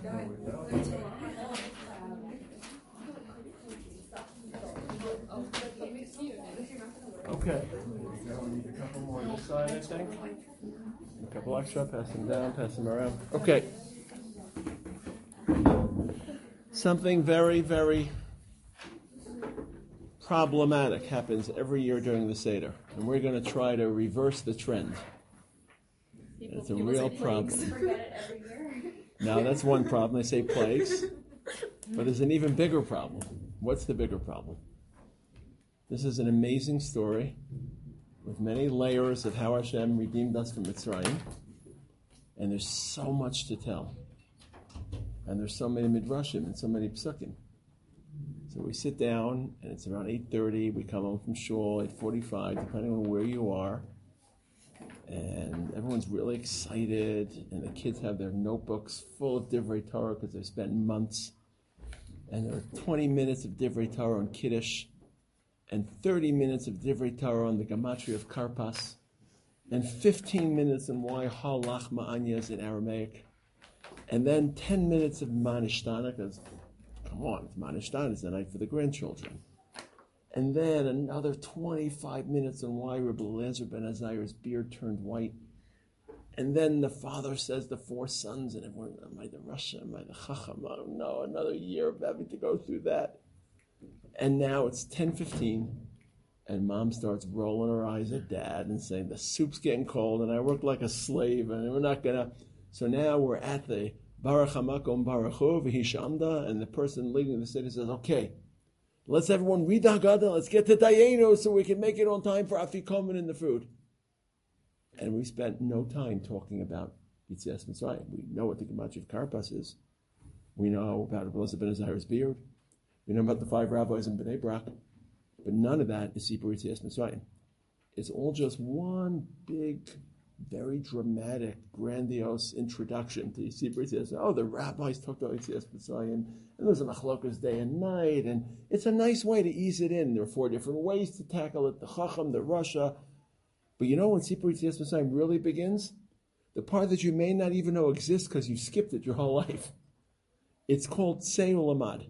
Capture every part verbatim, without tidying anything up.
Okay. Now we need a couple more on this side, I think. A couple extra. Pass them down, pass them around. Okay. Something very, very problematic happens every year during the Seder. And we're going to try to reverse the trend. People, it's a real problem. Now, that's one problem. They say plagues. But there's an even bigger problem. What's the bigger problem? This is an amazing story with many layers of how Hashem redeemed us from Mitzrayim. And there's so much to tell. And there's so many midrashim and so many psukim. So we sit down, and it's around eight thirty. We come home from shul, eight forty-five, depending on where you are. And everyone's really excited. And the kids have their notebooks full of Divrei Torah because they've spent months. And there are twenty minutes of Divrei Torah on Kiddush. And thirty minutes of Divrei Torah on the Gematria of Karpas. And fifteen minutes on why Halach Ma'anya is in Aramaic. And then ten minutes of Manishtana, because, come on, it's Manishtana, it's the night for the grandchildren. And then another twenty-five minutes on why Rebbe Eliezer ben Azariah's beard turned white. And then the father says the four sons, and everyone, am I the Rasha, am I the Chacham? Oh no, another year of having to go through that. And now it's ten fifteen, and mom starts rolling her eyes at dad and saying, the soup's getting cold, and I work like a slave, and we're not going to... So now we're at the Baruch HaMakom Baruch Hu V'Hishamda, and the person leading the city says, okay, let's everyone read the Haggadah, let's get to Dayenu so we can make it on time for Afikomen in the food. And we spent no time talking about Yitzias Mitzrayim. We know what the Gematria of Karpas is. We know about Rebbe Eliezer ben Azariah's beard. We know about the five rabbis in Bnei Brak. But none of that is Sipur Yitzias Mitzrayim. It's all just one big, very dramatic, grandiose introduction to Sipur Yitzias. Oh, the rabbis talked about Yitzias Mitzrayim, and there's a machlokas day and night, and it's a nice way to ease it in. There are four different ways to tackle it, the Chacham, the Rasha. But you know when Sipur Yitzias Mitzrayim really begins? The part that you may not even know exists because you skipped it your whole life. It's called Tzei Ulamad.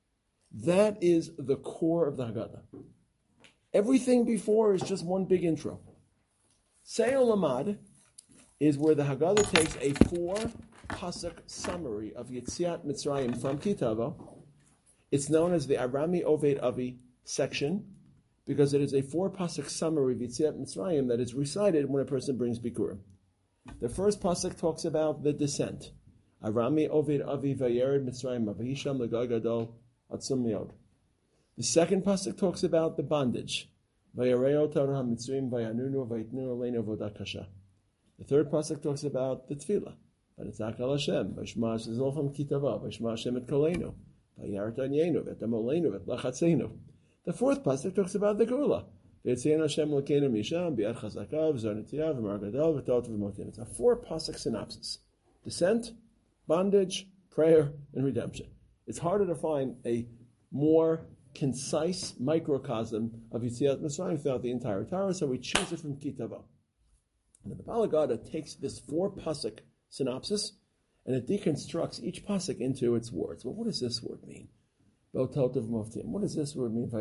That is the core of the Haggadah. Everything before is just one big intro. Tzei Ulamad is where the Haggadah takes a four-pasuk summary of Yetziat Mitzrayim from Ki Tavo. It's known as the Arami Oved Avi section because it is a four-pasuk summary of Yetziat Mitzrayim that is recited when a person brings Bikurim. The first pasuk talks about the descent. Arami Oved Avi Vayered Mitzrayim Avahisham L'Gagadol Atzum Miod. The second pasuk talks about the bondage. Vayareo Torah Mitzrayim Vayanunu Vayitnu Aleinu Vodat Kasha. The third pasuk talks about the tefillah. Vanitzak al Hashem Vashma Shezolcham Kitava Vashma Hashem Et Koleinu Vayar Tanyenu Vetam Oleinu Vetlachatzenu. The fourth pasuk talks about the Geula. V'yetzion Hashem L'keinu Misham Bi'ad Chazakav Zarnitiyav V'Margadal V'Tot V'Motim. It's a four pasuk synopsis: descent, bondage, prayer, and redemption. It's harder to find a more concise microcosm of Yetziat Mitzrayim throughout the entire Torah, so we choose it from Ki Tavo. And the Bala Gada takes this four pasuk synopsis and it deconstructs each pasuk into its words. Well, what does this word mean? What does this word mean?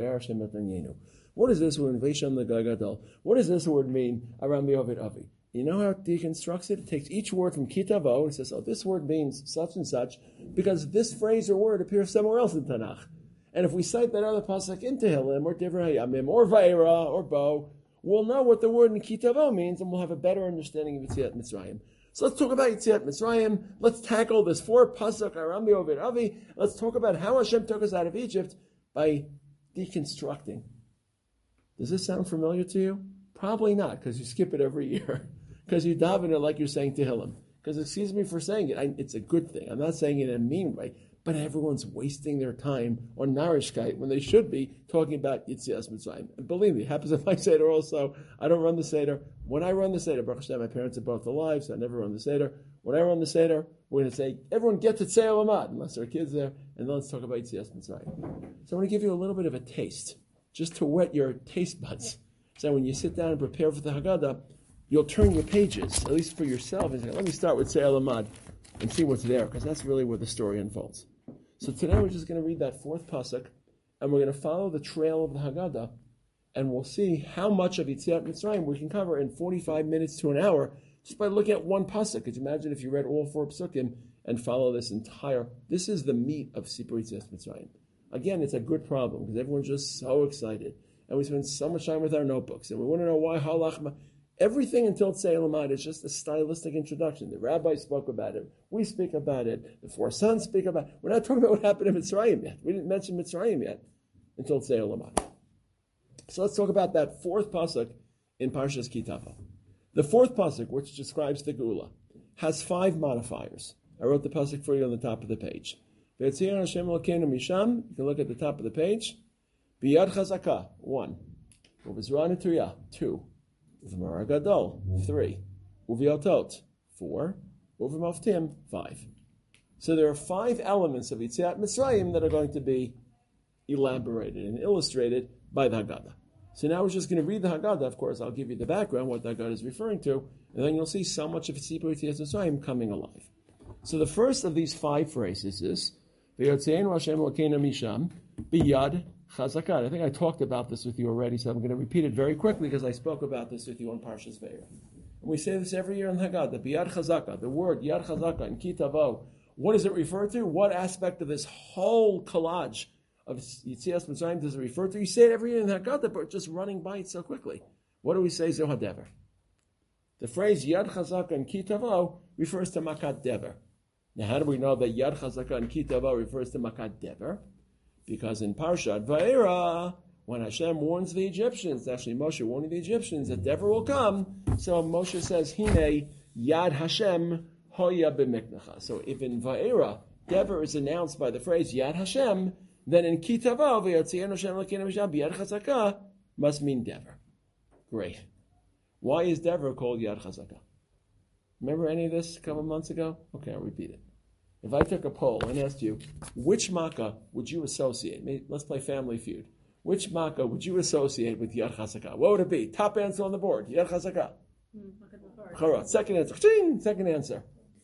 What does this word mean? What does this word mean? Aram Oved Avi. You know how it deconstructs it? It takes each word from Ki Tavo and says, oh, this word means such and such because this phrase or word appears somewhere else in Tanakh. And if we cite that other pasuk in Tehillim or Divrei Hayamim or Vayera or Bo, we'll know what the word in Ki Tavo means and we'll have a better understanding of Yetziat Mitzrayim. So let's talk about Yetziat Mitzrayim. Let's tackle this four pasuk Aram Oved Avi. Let's talk about how Hashem took us out of Egypt by deconstructing. Does this sound familiar to you? Probably not, because you skip it every year. Because you daven it like you're saying Tehillim. Because, excuse me for saying it, I, it's a good thing. I'm not saying it in a mean way, but everyone's wasting their time on Narishkeit when they should be talking about Yetzias Mitzrayim. And believe me, it happens at my Seder also. I don't run the Seder. When I run the Seder, Baruch Hashem, my parents are both alive, so I never run the Seder. When I run the Seder, we're going to say, everyone get to Tzei Ulamad, unless there are kids there, and then let's talk about Yetzias Mitzrayim. So I want to give you a little bit of a taste, just to whet your taste buds. So when you sit down and prepare for the Haggadah, you'll turn your pages, at least for yourself, and say, let me start with Tzei Ulamad. and see what's there, because that's really where the story unfolds. So today we're just going to read that fourth pasuk, and we're going to follow the trail of the Haggadah, and we'll see how much of Yetziat Mitzrayim we can cover in forty-five minutes to an hour just by looking at one pasuk. Could you imagine if you read all four psukim and follow this entire? This is the meat of Sipur Yetziat Mitzrayim. Again, it's a good problem because everyone's just so excited, and we spend so much time with our notebooks, and we want to know why halach. Everything until Tzei Lamad is just a stylistic introduction. The rabbi spoke about it. We speak about it. The four sons speak about it. We're not talking about what happened in Mitzrayim yet. We didn't mention Mitzrayim yet until Tzei Lamad. So let's talk about that fourth pasuk in Parshas Ki Tavo. The fourth pasuk, which describes the Geula, has five modifiers. I wrote the pasuk for you on the top of the page. V'yetzion Hashem Elokeinu misham. You can look at the top of the page. Biyad chazaka, one. Uvizra netuya, two. Uv'mara gadol, three. Uv'yotot, four. Uv'moftim, five. So there are five elements of Yetziat Mitzrayim that are going to be elaborated and illustrated by the Haggadah. So now we're just going to read the Haggadah. Of course, I'll give you the background, what the Haggadah is referring to, and then you'll see so much of Sipur Yetziat Mitzrayim coming alive. So the first of these five phrases is V'yotzeinu Hashem Elokeinu misham biyad chazaka. I think I talked about this with you already, so I'm going to repeat it very quickly because I spoke about this with you on Parshas Ve'er. And we say this every year in the Haggadah, biyad chazaka, the word yad chazaka in Ki Tavo. What does it refer to? What aspect of this whole collage of Yetzias Mitzrayim does it refer to? You say it every year in the Haggadah, but just running by it so quickly. What do we say? Zohar Dever. The phrase Yad Chazaka and Ki Tavo refers to Makat Dever. Now, how do we know that Yad Chazaka and Ki Tavo refers to Makat Dever? Because in Parshat Va'era, when Hashem warns the Egyptians, actually Moshe warning the Egyptians that Dever will come, so Moshe says, Hine Yad Hashem Hoya B'miknecha. So if in Va'era, Dever is announced by the phrase Yad Hashem, then in Ki Tavo, V'yotzeinu Hashem Elokeinu misham biyad chazaka must mean Dever. Great. Why is Dever called Yad Chazaka? Remember any of this a couple months ago? Okay, I'll repeat it. If I took a poll and asked you, which makkah would you associate? Let's play Family Feud. Which makkah would you associate with Yad Chazaka? What would it be? Top answer on the board, Yad Chazaka. Mm, Second answer, ding. Second answer.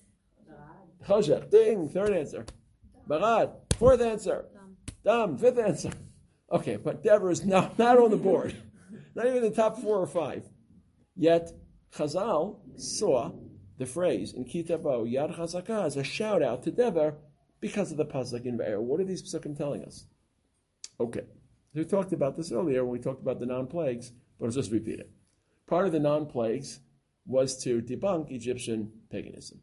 Choshech, ding. Third answer. Barad. Fourth answer. Dam. Fifth answer. Okay, but Dever is not, not on the board. Not even the top four or five. Yet, Chazal saw the phrase in Ki Tavo, Yad Chazaka, as a shout out to Dever because of the pasuk in Ve'er. What are these pasukim telling us? Okay, we talked about this earlier when we talked about the non-plagues, but let's just repeat it. Part of the non-plagues was to debunk Egyptian paganism,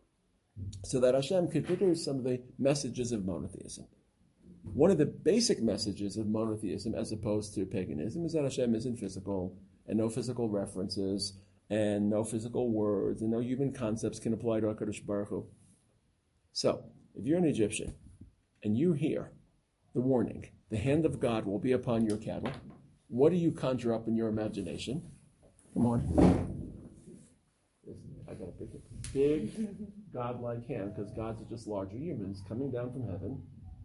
so that Hashem could produce some of the messages of monotheism. One of the basic messages of monotheism, as opposed to paganism, is that Hashem isn't physical, and no physical references, and no physical words, and no human concepts can apply to HaKadosh Baruch Hu. So, if you're an Egyptian, and you hear the warning, the hand of God will be upon your cattle, what do you conjure up in your imagination? Come on. I got a big, big God-like hand, because gods are just larger humans coming down from heaven,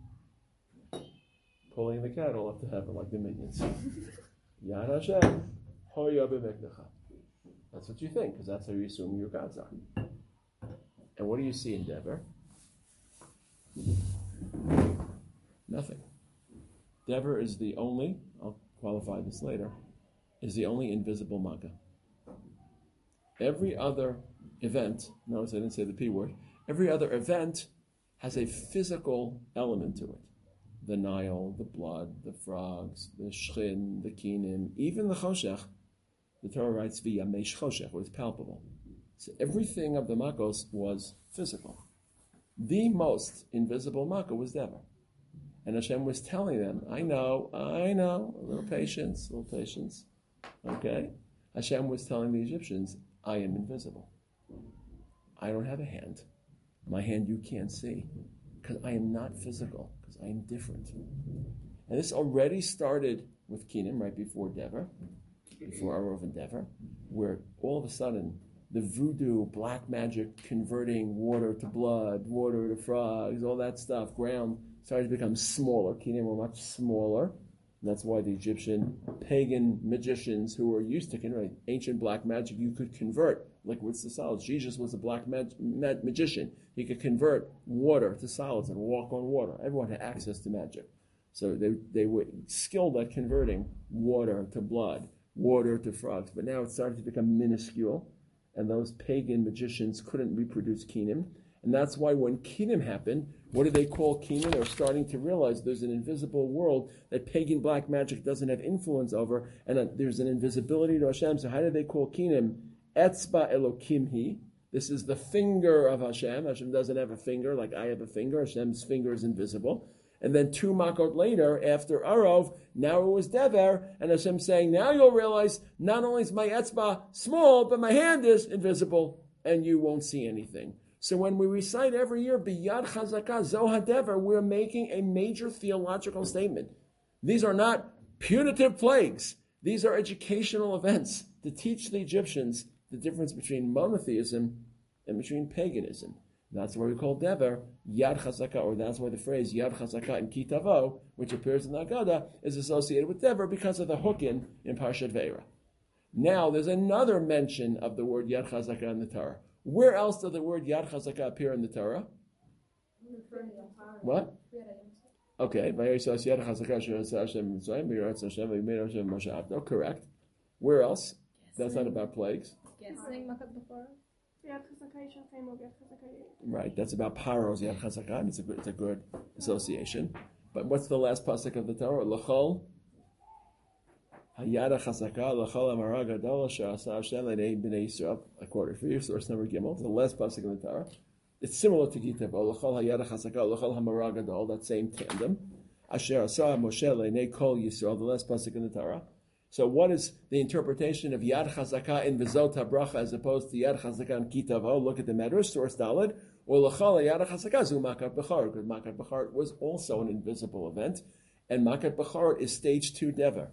pulling the cattle up to heaven like the minions. Yad Hashem, Hoya b'miknecha. That's what you think, because that's how you assume your gods are. And what do you see in Dever? Nothing. Dever is the only, I'll qualify this later, is the only invisible makkah. Every other event, notice I didn't say the P word, every other event has a physical element to it. The Nile, the blood, the frogs, the shchin, the kinim, even the choshech, the Torah writes via mesh choshech, was palpable. So everything of the makkos was physical. The most invisible makkah was Dever. And Hashem was telling them, I know, I know, a little patience, a little patience. Okay? Hashem was telling the Egyptians, I am invisible. I don't have a hand. My hand you can't see. Because I am not physical, because I am different. And this already started with Kinim, right before Dever, before Arov and Dever, where all of a sudden the voodoo, black magic, converting water to blood, water to frogs, all that stuff, ground, started to become smaller. Kinim were much smaller. And that's why the Egyptian pagan magicians who were used to convert ancient black magic, you could convert liquids to solids. Jesus was a black mag- mag- magician. He could convert water to solids and walk on water. Everyone had access to magic. So they, they were skilled at converting water to blood, water to frogs. But now it started to become minuscule, and those pagan magicians couldn't reproduce Kenim. And that's why when Kenim happened, what do they call Kenim? They're starting to realize there's an invisible world that pagan black magic doesn't have influence over, and a, there's an invisibility to Hashem. So how do they call Kenim? Etzba Elokimhi. This is the finger of Hashem. Hashem doesn't have a finger like I have a finger. Hashem's finger is invisible. And then two makot later, after Arov, now it was Dever, and Hashem saying, now you'll realize not only is my etzba small, but my hand is invisible, and you won't see anything. So when we recite every year, Biyad Chazakah Zoha Dever, we're making a major theological statement. These are not punitive plagues. These are educational events to teach the Egyptians the difference between monotheism and between paganism. That's why we call Dever Yad Chazakah, or that's why the phrase Yad Chazakah in Kitavo, which appears in the Haggadah, is associated with Dever because of the hookin in Parshat Ve'era. Now, there's another mention of the word Yad Chazakah in the Torah. Where else does the word Yad Chazakah appear in the Torah? What? Okay. Correct. Where else? That's not about plagues. Right, that's about Paro's Yad Chazakah. It's a good, it's a good association. But what's the last pasuk of the Torah? L'chol Hayada Chazakah L'chol Amara Gadol Sha'asa Hashem L'nei Bnei Yisrael. I quote it for you, source number Gimel. It's the last pasuk of the Torah. It's similar to Kitavo. L'chol Hayada Chazakah L'chol Hamara Gadol. That same tandem. Asher Asa Moshe L'nei Kol Yisrael. The last pasuk in the Torah. So what is the interpretation of Yad Chazakah in Vizot HaBracha as opposed to Yad Chazakah in Kitavo? Look at the Medrash, source Daled. Or L'chal Yad Chazakah zu Makat Bechar, because Makat Bechar was also an invisible event, and Makat Bechar is stage two Dever.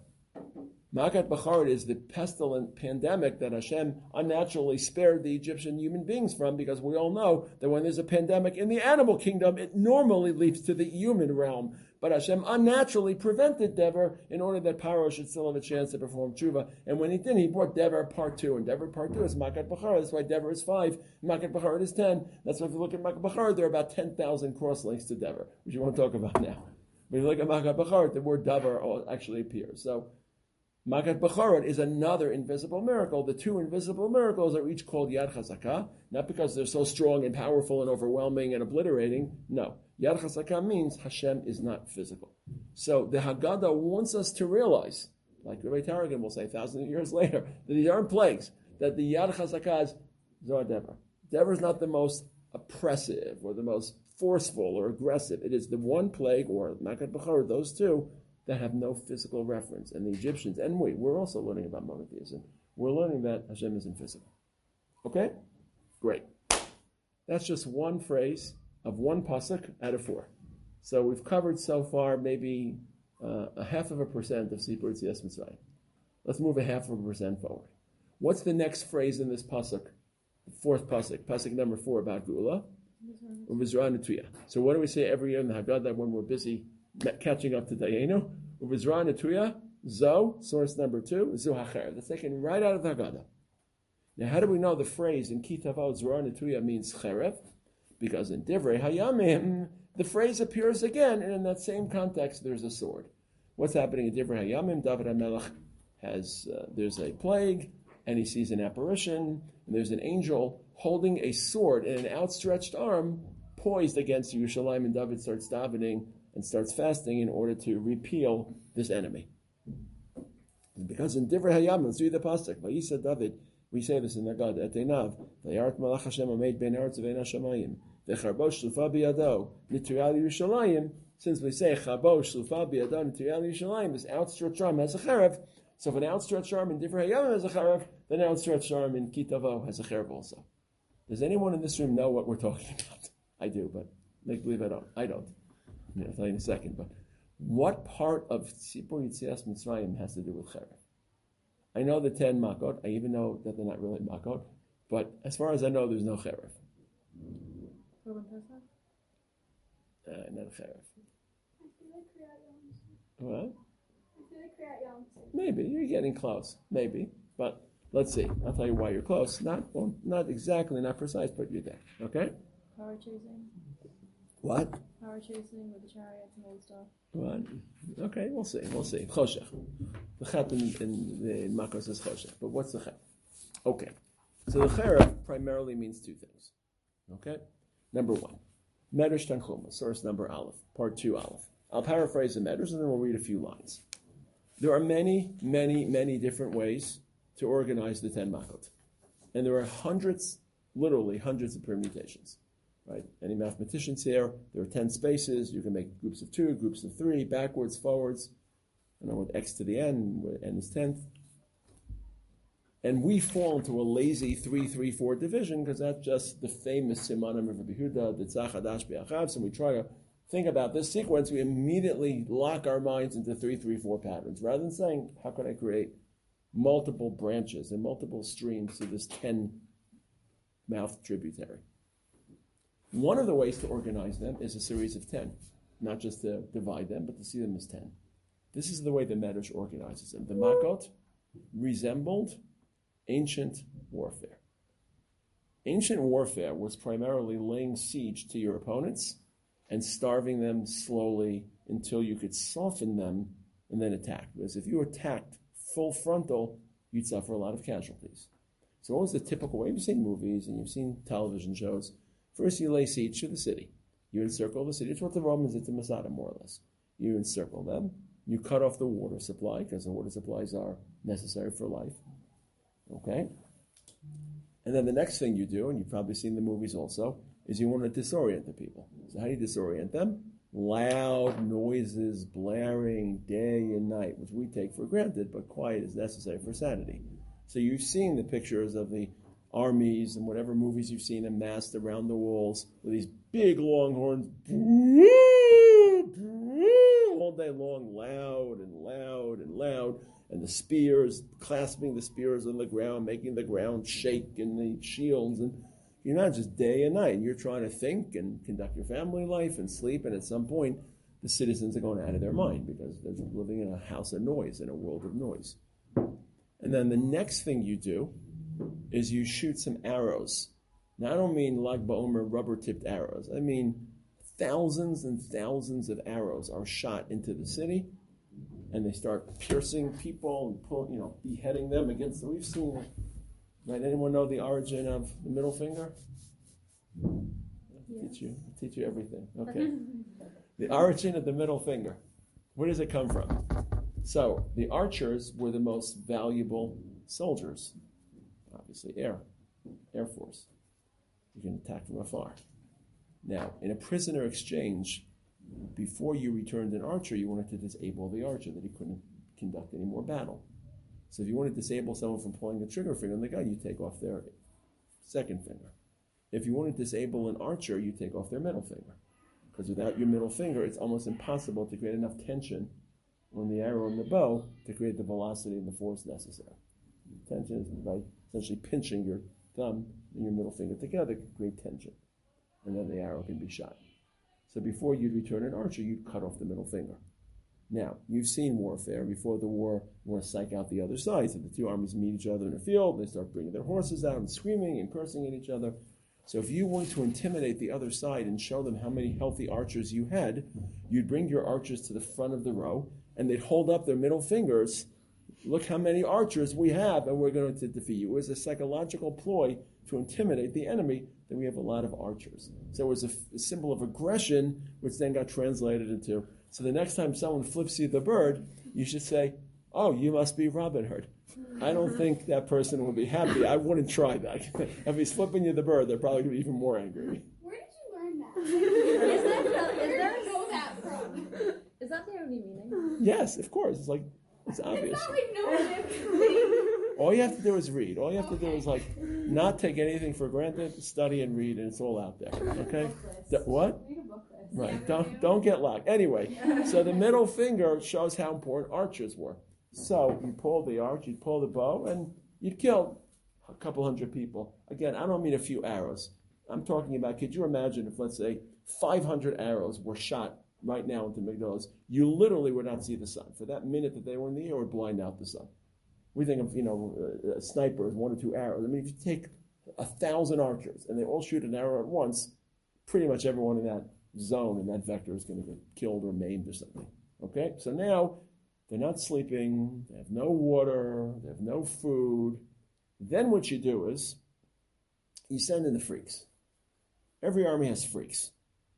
Makat Bechar is the pestilent pandemic that Hashem unnaturally spared the Egyptian human beings from, because we all know that when there's a pandemic in the animal kingdom, it normally leads to the human realm. But Hashem unnaturally prevented Dever in order that Paro should still have a chance to perform tshuva. And when he did, he brought Dever part two. And Dever part two is Makat Bechar. That's why Dever is five. Makat Bechar is ten. That's why if you look at Makat Bechar, there are about ten thousand cross-links to Dever, which we won't talk about now. But if you look at Makat Bechar, the word Dever actually appears. So Makat Bechorot is another invisible miracle. The two invisible miracles are each called Yad Chazakah, not because they're so strong and powerful and overwhelming and obliterating. No. Yad Chazakah means Hashem is not physical. So the Haggadah wants us to realize, like Rabbi Taragin will say a thousand years later, that these aren't plagues, that the Yad Chazakah is Zohar Dever. Dever is not the most oppressive or the most forceful or aggressive. It is the one plague, or Makat Bechorot, those two, that have no physical reference. And the Egyptians, and we, we're also learning about monotheism. We're learning that Hashem is invisible. Okay? Great. That's just one phrase of one pasuk out of four. So we've covered so far maybe uh, a half of a percent of Sipur Yetzias Mitzrayim. Let's move a half of a percent forward. What's the next phrase in this pasuk? The fourth pasuk, pasuk number four about Geula. Uvizra Netuya. So what do we say every year in the Haggadah when we're busy catching up to Dayenu? Uvizra Netuya, Zo, source number two, Zu Hacher. That's taken right out of the Haggadah. Now, how do we know the phrase in Kitavo Zra Netuya means Cherev? Because in Divrei Hayamim, the phrase appears again, and in that same context, there's a sword. What's happening in Divrei Hayamim? David HaMelech has, uh, there's a plague, and he sees an apparition, and there's an angel holding a sword in an outstretched arm poised against Yerushalayim, and David starts davening and starts fasting in order to repeal this enemy. Because in Divrei Hayamim, let's read the pasuk. Vayisa David, we say this in the God, Etenav, Vayarat Malach Hashem Ameid Ben Eretz Ve'en Hashamayim, V'charbosh Shlufa B'yado, Nitrial Yerushalayim. Since we say Charbosh Shlufa B'yado, Nitrial Yerushalayim, this outstretched arm has a cherev. So if an outstretched arm in Divrei Hayamim has a cherev, then an outstretched arm in Kitavo has a cherev also. Does anyone in this room know what we're talking about? I do, but make believe I don't. I don't. I'll tell you in a second. But what part of Sipur Yetzias Mitzrayim has to do with cherev? I know the ten makot. I even know that they're not really makot. But as far as I know, there's no cherev. Uh, not cherev. What? Maybe. You're getting close. Maybe. But let's see. I'll tell you why you're close. Not well, not exactly, not precise, but you're there. Okay? Power chasing. What? Power chasing with the chariots and all the stuff. What? Okay, we'll see. We'll see. Choshech. The chet in, in the Makos is choshech. But what's the chet? Okay. So the cherem primarily means two things. Okay? Number one. Medrash Tanchuma, source number Aleph, part two Aleph. I'll paraphrase the Medrash and then we'll read a few lines. There are many, many, many different ways to organize the ten makot. And there are hundreds, literally hundreds of permutations. Right? Any mathematicians here, there are ten spaces. You can make groups of two, groups of three, backwards, forwards. You know, with x to the n, where n is tenth. And we fall into a lazy three three four division because that's just the famous Simanim of Rabbi Yehuda, the Tzach Hadash B'Achav. So we try to think about this sequence, we immediately lock our minds into three three four patterns, rather than saying, how can I create multiple branches and multiple streams to this ten-mouth tributary? One of the ways to organize them is a series of ten, not just to divide them, but to see them as ten. This is the way the Medrash organizes them. The Makot resembled ancient warfare. Ancient warfare was primarily laying siege to your opponents and starving them slowly until you could soften them and then attack. Because if you attacked full frontal, you'd suffer a lot of casualties. So what was the typical way? You've seen movies and you've seen television shows. First you lay siege to the city. You encircle the city. It's what the Romans did to Masada, more or less. You encircle them. You cut off the water supply, because the water supplies are necessary for life. Okay? And then the next thing you do, and you've probably seen the movies also, is you want to disorient the people. So how do you disorient them? Loud noises, blaring day and night, which we take for granted, but quiet is necessary for sanity. So you've seen the pictures of the armies and whatever movies you've seen amassed around the walls with these big long horns all day long, loud and loud and loud, and the spears, clasping the spears on the ground, making the ground shake, and the shields, and you're not just day and night. You're trying to think and conduct your family life and sleep, and at some point, the citizens are going out of their mind because they're living in a house of noise, in a world of noise. And then the next thing you do is you shoot some arrows. Now, I don't mean Lag BaOmer rubber-tipped arrows. I mean thousands and thousands of arrows are shot into the city, and they start piercing people and pull, you know, beheading them against the. We've seen, right? Anyone know the origin of the middle finger? Yeah. Teach you, teach you everything. Okay. The origin of the middle finger. Where does it come from? So the archers were the most valuable soldiers. Obviously, air, air force. You can attack from afar. Now, in a prisoner exchange, before you returned an archer, you wanted to disable the archer, that he couldn't conduct any more battle. So if you want to disable someone from pulling the trigger finger on the gun, you take off their second finger. If you want to disable an archer, you take off their middle finger. Because without your middle finger, it's almost impossible to create enough tension on the arrow and the bow to create the velocity and the force necessary. Tension is by essentially pinching your thumb and your middle finger together to create tension. And then the arrow can be shot. So before you'd return an archer, you'd cut off the middle finger. Now, you've seen warfare. Before the war, you want to psych out the other side. So the two armies meet each other in a field. They start bringing their horses out and screaming and cursing at each other. So if you wanted to intimidate the other side and show them how many healthy archers you had, you'd bring your archers to the front of the row, and they'd hold up their middle fingers. Look how many archers we have, and we're going to defeat you. It was a psychological ploy to intimidate the enemy that we have a lot of archers. So it was a, a symbol of aggression, which then got translated into, so the next time someone flips you the bird, you should say, oh, you must be Robin Hood. I don't think that person will be happy. I wouldn't try that. If he's flipping you the bird, they're probably going to be even more angry. Where did you learn that? Is that the, is Where did you know that from? Is that the only meaning? Yes, of course. It's like, it's obvious. It's not like no one. All you have to do is read. All you have to do is like not take anything for granted, study and read, and it's all out there. Okay? D- what? Read a book list. Right. Yeah, Don't don't get locked. Anyway, so the middle finger shows how important archers were. So you pull the arch, you pull the bow, and you'd kill a couple hundred people. Again, I don't mean a few arrows. I'm talking about, could you imagine if, let's say, five hundred arrows were shot right now into Migdalos, you literally would not see the sun. For that minute that they were in the air, it would blind out the sun. We think of, you know, uh, snipers, one or two arrows. I mean, if you take a thousand archers and they all shoot an arrow at once, pretty much everyone in that zone, in that vector, is going to get killed or maimed or something. Okay? So now, they're not sleeping, they have no water, they have no food. Then what you do is, you send in the freaks. Every army has freaks.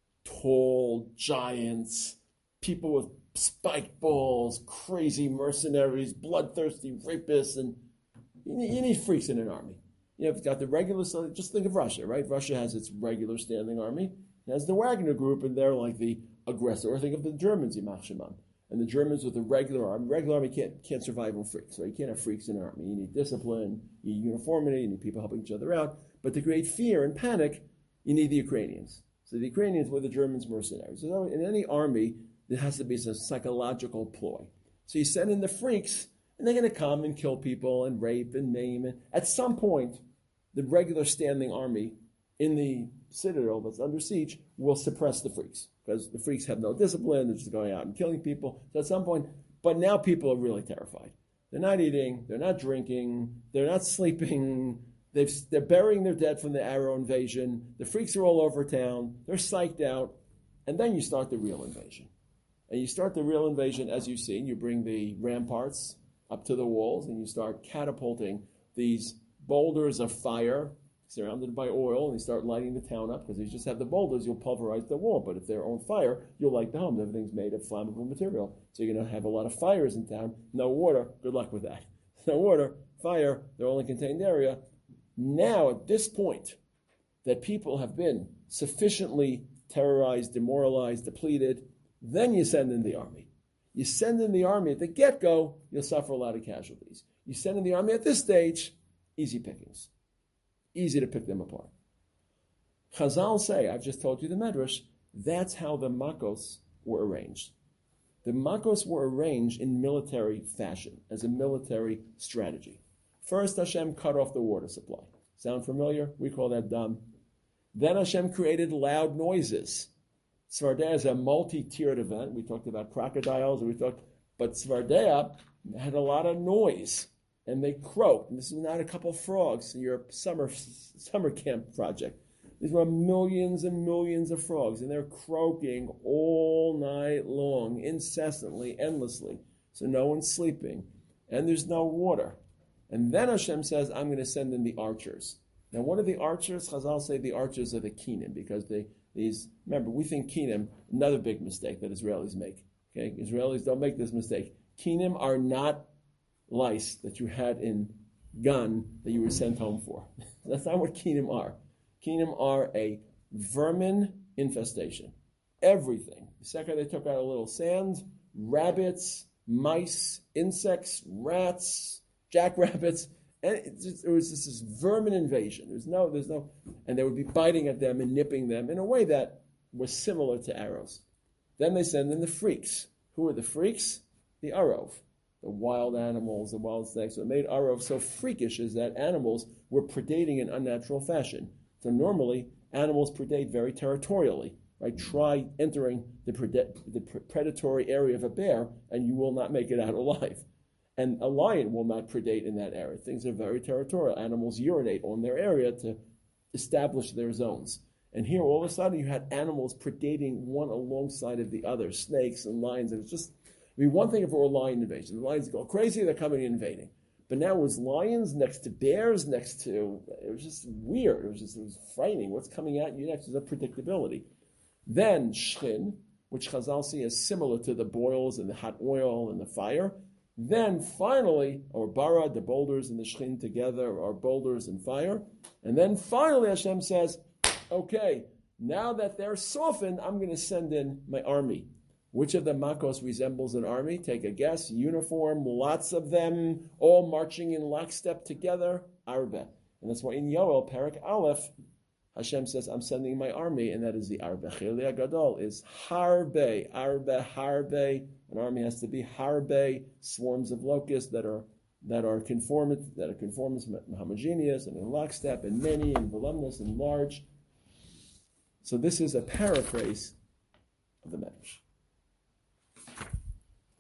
Tall giants, people with spiked balls, crazy mercenaries, bloodthirsty rapists, and you need, you need freaks in an army. You have got the regular, so just think of Russia, right? Russia has its regular standing army. It has the Wagner group, and they're like the aggressor. Or think of the Germans, Yimach Shemam. And the Germans with the regular army. Regular army can't can't survive on freaks, right? You can't have freaks in an army. You need discipline, you need uniformity, you need people helping each other out. But to create fear and panic, you need the Ukrainians. So the Ukrainians were the Germans' mercenaries. So in any army, there has to be some psychological ploy. So you send in the freaks, and they're going to come and kill people and rape and maim. And at some point, the regular standing army in the citadel that's under siege will suppress the freaks, because the freaks have no discipline. They're just going out and killing people. So at some point, but now people are really terrified. They're not eating. They're not drinking. They're not sleeping. They've, they're burying their dead from the arrow invasion. The freaks are all over town. They're psyched out. And then you start the real invasion. And you start the real invasion, as you've seen. You bring the ramparts up to the walls, and you start catapulting these boulders of fire surrounded by oil, and you start lighting the town up, because if you just have the boulders, you'll pulverize the wall. But if they're on fire, you'll light the home. Everything's made of flammable material. So you're going to have a lot of fires in town. No water. Good luck with that. No water, fire, they're all in a contained area. Now, at this point, that people have been sufficiently terrorized, demoralized, depleted, then you send in the army. You send in the army at the get-go, you'll suffer a lot of casualties. You send in the army at this stage, easy pickings. Easy to pick them apart. Chazal say, I've just told you the Medrash, that's how the Makos were arranged. The Makos were arranged in military fashion, as a military strategy. First, Hashem cut off the water supply. Sound familiar? We call that dam. Then Hashem created loud noises. Tzvardeya is a multi-tiered event. We talked about crocodiles, and we talked, but Tzvardeya had a lot of noise, and they croaked. And this is not a couple frogs in your summer summer camp project. These were millions and millions of frogs, and they're croaking all night long, incessantly, endlessly. So no one's sleeping, and there's no water. And then Hashem says, I'm going to send in the archers. Now, what are the archers? Chazal say the archers are the Kenim, because they, these, remember, we think Kenim, another big mistake that Israelis make. Okay, Israelis don't make this mistake. Kenim are not lice that you had in gun that you were sent home for. That's not what Kenim are. Kenim are a vermin infestation. Everything. The second they took out a little sand, rabbits, mice, insects, rats, jackrabbits, and it, just, it was just this vermin invasion. There's no, there's no, and they would be biting at them and nipping them in a way that was similar to arrows. Then they send in the freaks. Who are the freaks? The arov, the wild animals, the wild snakes. What made arov so freakish is that animals were predating in unnatural fashion. So normally, animals predate very territorially. Right? Try entering the, pred- the pre- predatory area of a bear, and you will not make it out alive. And a lion will not predate in that area. Things are very territorial. Animals urinate on their area to establish their zones. And here, all of a sudden, you had animals predating one alongside of the other, snakes and lions. It was just, I mean, one thing if it were a lion invasion. The lions go crazy, they're coming and invading. But now it was lions next to bears, next to, it was just weird. It was just, it was frightening. What's coming at you next is a predictability. Then Shchin, which Chazal see as similar to the boils and the hot oil and the fire. Then finally, or bara, the boulders and the Shchin together, or boulders and fire. And then finally Hashem says, okay, now that they're softened, I'm going to send in my army. Which of the Makos resembles an army? Take a guess. Uniform, lots of them, all marching in lockstep together. Arbe. And that's why in Yoel, Parak Aleph, Hashem says, I'm sending my army, and that is the Arbe. Chilei Gadol is Harbe. Arbe, Harbe. An army has to be Harbe, swarms of locusts that are that are conformant, that are conformist, homogeneous, and in lockstep, and many, and voluminous, and large. So this is a paraphrase of the Medrash.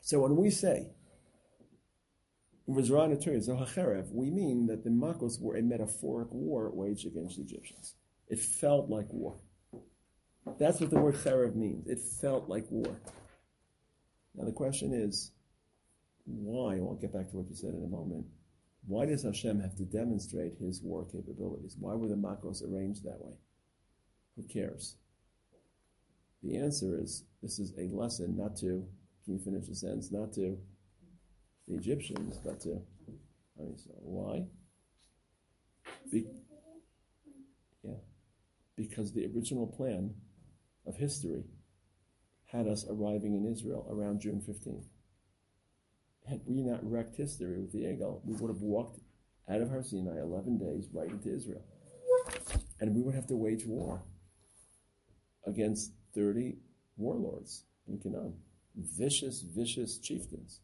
So when we say, we mean that the Makos were a metaphoric war waged against the Egyptians. It felt like war. That's what the word cherev means. It felt like war. Now the question is, why? I'll get back to what you said in a moment. Why does Hashem have to demonstrate his war capabilities? Why were the Makos arranged that way? Who cares? The answer is, this is a lesson not to, can you finish the sentence, not to the Egyptians, but to, I mean, so why? Be, yeah, because the original plan of history had us arriving in Israel around June fifteenth. Had we not wrecked history with the Egel, we would have walked out of Har Sinai eleven days right into Israel. And we would have to wage war against thirty warlords in Canaan. Vicious, vicious chieftains.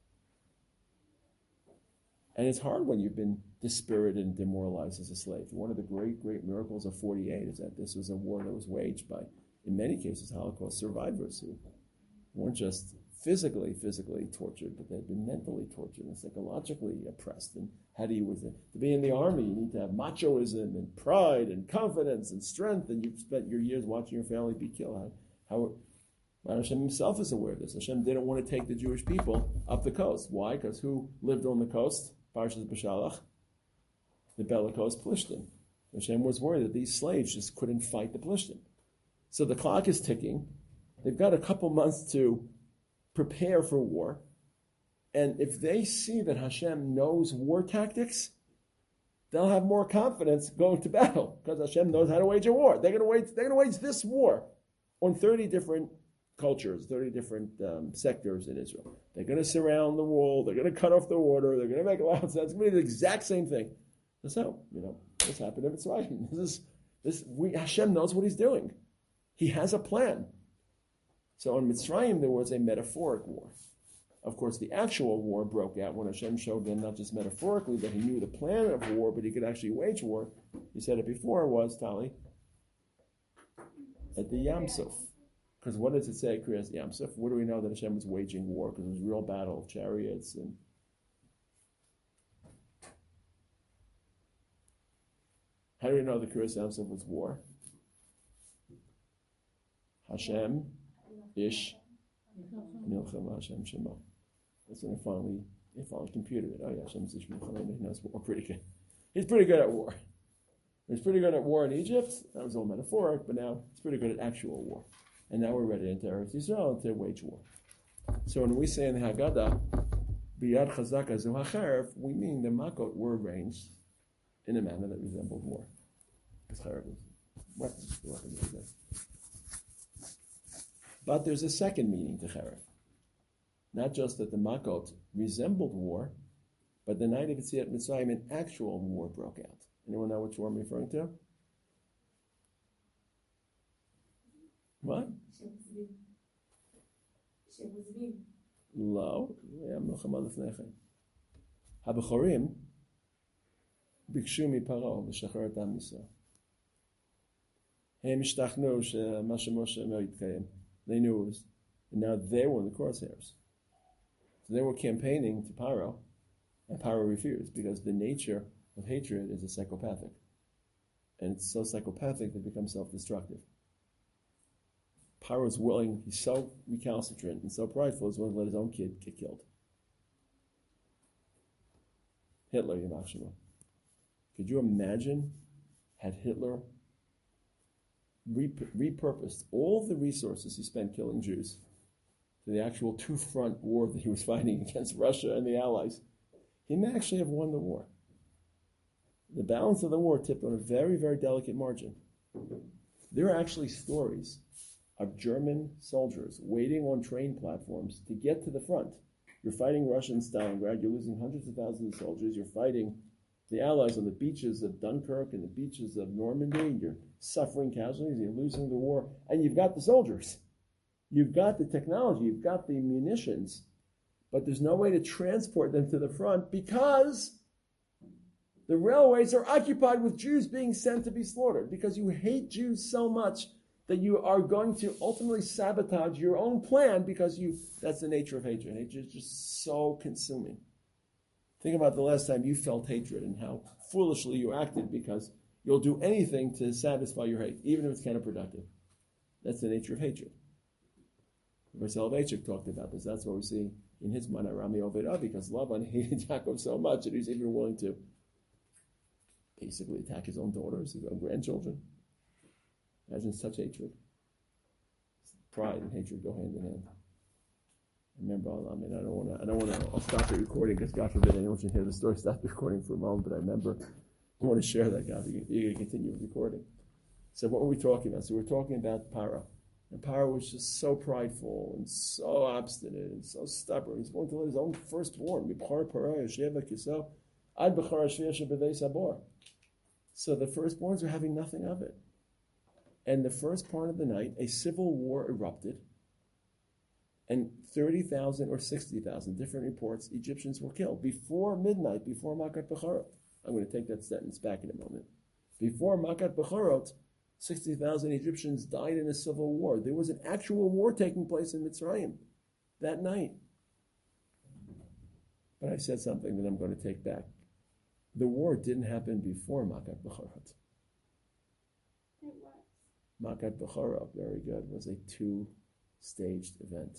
And it's hard when you've been dispirited and demoralized as a slave. One of the great, great miracles of forty-eight is that this was a war that was waged by, in many cases, Holocaust survivors who weren't just physically, physically tortured, but they'd been mentally tortured and psychologically oppressed. And how do you, with it, to be in the army, you need to have machoism and pride and confidence and strength, and you've spent your years watching your family be killed. How, how Hashem himself is aware of this. Hashem didn't want to take the Jewish people up the coast. Why? Because who lived on the coast? Parshas B'Shalach, the bellicose Plishtim. Hashem was worried that these slaves just couldn't fight the Plishtim. So the clock is ticking. They've got a couple months to prepare for war. And if they see that Hashem knows war tactics, they'll have more confidence going to battle because Hashem knows how to wage a war. They're going to wage, they're going to wage this war on thirty different cultures, thirty different um, sectors in Israel. They're going to surround the wall. They're going to cut off the water. They're going to make loud sounds. It's going to be the exact same thing. That's how, you know, what's happened in Mitzrayim. This is, this, we, Hashem knows what he's doing. He has a plan. So in Mitzrayim, there was a metaphoric war. Of course, the actual war broke out when Hashem showed them not just metaphorically that he knew the plan of war, but he could actually wage war. He said it before, was, Tali, at the Yam Suf. Because what does it say, Kriyas Yam Suf? What do we know that Hashem was waging war? Because it was a real battle of chariots and... How do we know the Kriyas Yam Suf was war? Hashem, Ish, Milchama, Hashem, Shema. That's when they finally, they finally computed it. Oh yeah, Hashem's Ish, Milchama, he knows war pretty good. He's pretty good at war. He's pretty good at war in Egypt. That was all metaphoric, but now he's pretty good at actual war. And now we're ready to enter Israel to wage war. So when we say in the Haggadah, Biyad Chazaka Zu HaCherev, we mean the Makot were arranged in a manner that resembled war. Weapons, the weapons are there. But there's a second meaning to Cherev. Not just that the Makot resembled war, but the night of Yetziat Mitzrayim, an actual war broke out. Anyone know which war I'm referring to? What? Lo. Habechorim bikshu mi Paro v'shachar et am Yisrael. Hem ishtachnu shema sheMoshe lo yitkayim. They knew it was, and now they were in the crosshairs. So they were campaigning to Paro, and Paro refused because the nature of hatred is a psychopathic, and it's so psychopathic that it becomes self-destructive. Paro is willing, he's so recalcitrant and so prideful, he's willing to let his own kid get killed. Hitler, Yamach Shema. Could you imagine had Hitler rep- repurposed all the resources he spent killing Jews to the actual two-front war that he was fighting against Russia and the Allies? He may actually have won the war. The balance of the war tipped on a very, very delicate margin. There are actually stories of German soldiers waiting on train platforms to get to the front. You're fighting Russia in Stalingrad, you're losing hundreds of thousands of soldiers, you're fighting the Allies on the beaches of Dunkirk and the beaches of Normandy, you're suffering casualties, you're losing the war, and you've got the soldiers. You've got the technology, you've got the munitions, but there's no way to transport them to the front because the railways are occupied with Jews being sent to be slaughtered, because you hate Jews so much that you are going to ultimately sabotage your own plan because you, that's the nature of hatred. Hatred is just so consuming. Think about the last time you felt hatred and how foolishly you acted because you'll do anything to satisfy your hate, even if it's counterproductive. That's the nature of hatred. Rabbi Soloveitchik talked about this. That's what we see in his Mana Rami Oved because Lavan hated Yaakov so much that he's even willing to basically attack his own daughters, his own grandchildren. Imagine such hatred. Pride and hatred go hand in hand. Remember, I mean, I don't want to. I don't want to. I'll stop the recording because God forbid anyone should hear the story. Stop the recording for a moment. But I remember, I want to share that. God, you're going to continue recording. So what were we talking about? So we're talking about Para, and Para was just so prideful and so obstinate and so stubborn. He's willing to let his own firstborn. So the firstborns are having nothing of it. And the first part of the night, a civil war erupted, and thirty thousand or sixty thousand, different reports, Egyptians were killed. Before midnight, before Makat Becharot. I'm going to take that sentence back in a moment. Before Makat Becharot, sixty thousand Egyptians died in a civil war. There was an actual war taking place in Mitzrayim that night. But I said something that I'm going to take back. The war didn't happen before Makat Becharot. Makat Becharot, very good, was a two-staged event.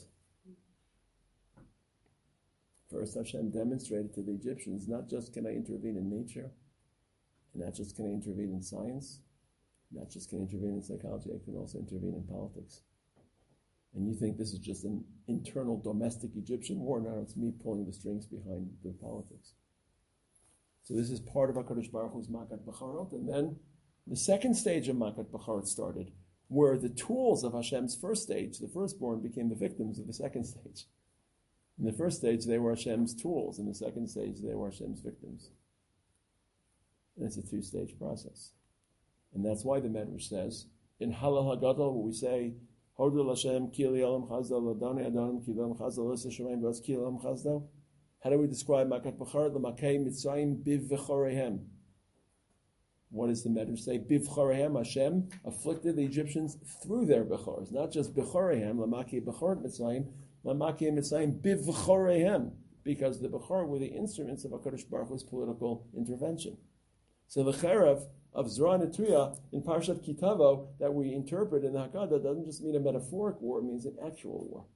First, Hashem demonstrated to the Egyptians, not just can I intervene in nature, and not just can I intervene in science, not just can I intervene in psychology, I can also intervene in politics. And you think this is just an internal domestic Egyptian war? No, it's me pulling the strings behind the politics. So this is part of HaKadosh Baruch Hu's Makat Becharot, and then the second stage of Makat Becharot started, where the tools of Hashem's first stage, the firstborn, became the victims of the second stage. In the first stage, they were Hashem's tools. In the second stage, they were Hashem's victims. And it's a two-stage process. And that's why the Medrash says, in Halal HaGadol, where we say, Hodul Hashem, Kili Olam Chazdal, Ladani Adonam, Kili Olam Chazdal, Lisa Shemaim, Vaz Kili Olam Chazdal. How do we describe Makat Becharot? L'makei Mitzrayim biv v'chorehem. What does the Medrash say? Biv v'chorehem, Hashem afflicted the Egyptians through their bechors, not just bechorehem, l'makei Becharot Mitzrayim, l'makei Mitzrayim biv v'chorehem, because the bechor were the instruments of HaKadosh Baruch Hu's political intervention. So the cherev of Zerah Netuya in Parshat Kitavo that we interpret in the Haggadah doesn't just mean a metaphoric war, it means an actual war.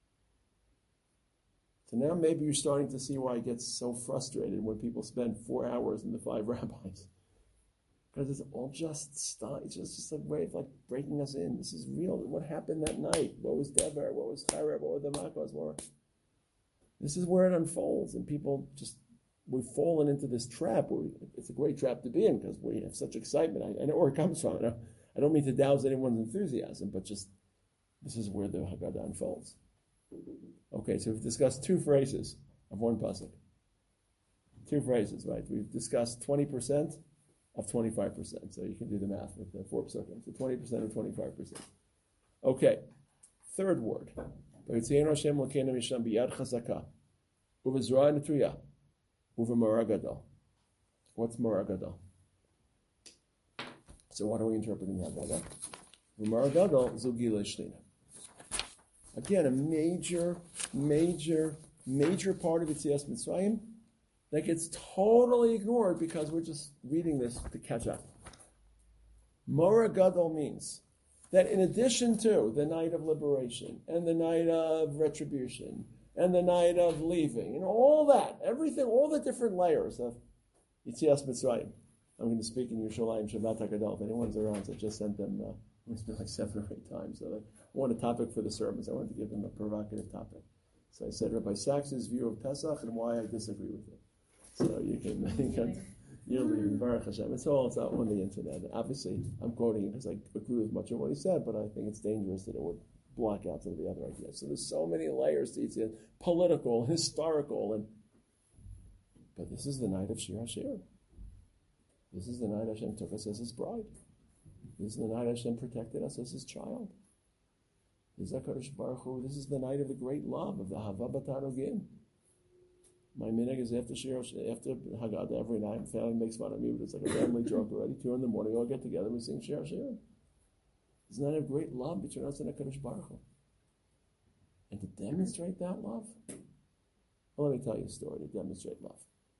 So now maybe you're starting to see why I get so frustrated when people spend four hours in the five rabbis. Because it's all just stuff. It's just, just a way of like breaking us in. This is real. What happened that night? What was Deber? What was Charev? What were the Makos? What This is where it unfolds, and people just, we've fallen into this trap. Where we, it's a great trap to be in because we have such excitement. I, I know where it comes from. I don't, I don't mean to douse anyone's enthusiasm, but just this is where the Haggadah unfolds. Okay, so we've discussed two phrases of one pasuk. Two phrases, right? We've discussed twenty percent of twenty-five percent. So you can do the math with the four pasukim. So twenty percent of twenty-five percent. Okay, third word. What's Maragadol? So what are we interpreting that? Maragadol zugi le'shlina. Again, a major, major, major part of Yetzias Mitzrayim that gets totally ignored because we're just reading this to catch up. Mora Gadol means that in addition to the night of liberation and the night of retribution and the night of leaving and all that, everything, all the different layers of Yetzias Mitzrayim. I'm going to speak in Yerushalayim Shabbat HaGadol. If anyone's around, so I just sent them, uh, it's been like seven or eight times. So like, I want a topic for the sermons. I wanted to give them a provocative topic. So I said Rabbi Sachs's view of Pesach and why I disagree with it. So you can, you can you're leaving Baruch Hashem. It's all it's out on the internet. Obviously, I'm quoting it because I agree with much of what he said, but I think it's dangerous that it would block out some of the other ideas. So there's so many layers to it, political, historical, and but this is the night of Shir HaShir. This is the night Hashem took us as His bride. This is the night Hashem protected us as His child. This is HaKadosh Baruch Hu. This is the night of the great love, of the Hava B'Tarogim. My minhag is after Shir, after Haggadah every night. My family makes fun of me, but it's like a family joke already. Two in the morning, we all get together and we sing Shir HaShir. Isn't that a great love between us and HaKadosh Baruch Hu? And to demonstrate that love? Well, let me tell you a story to demonstrate love.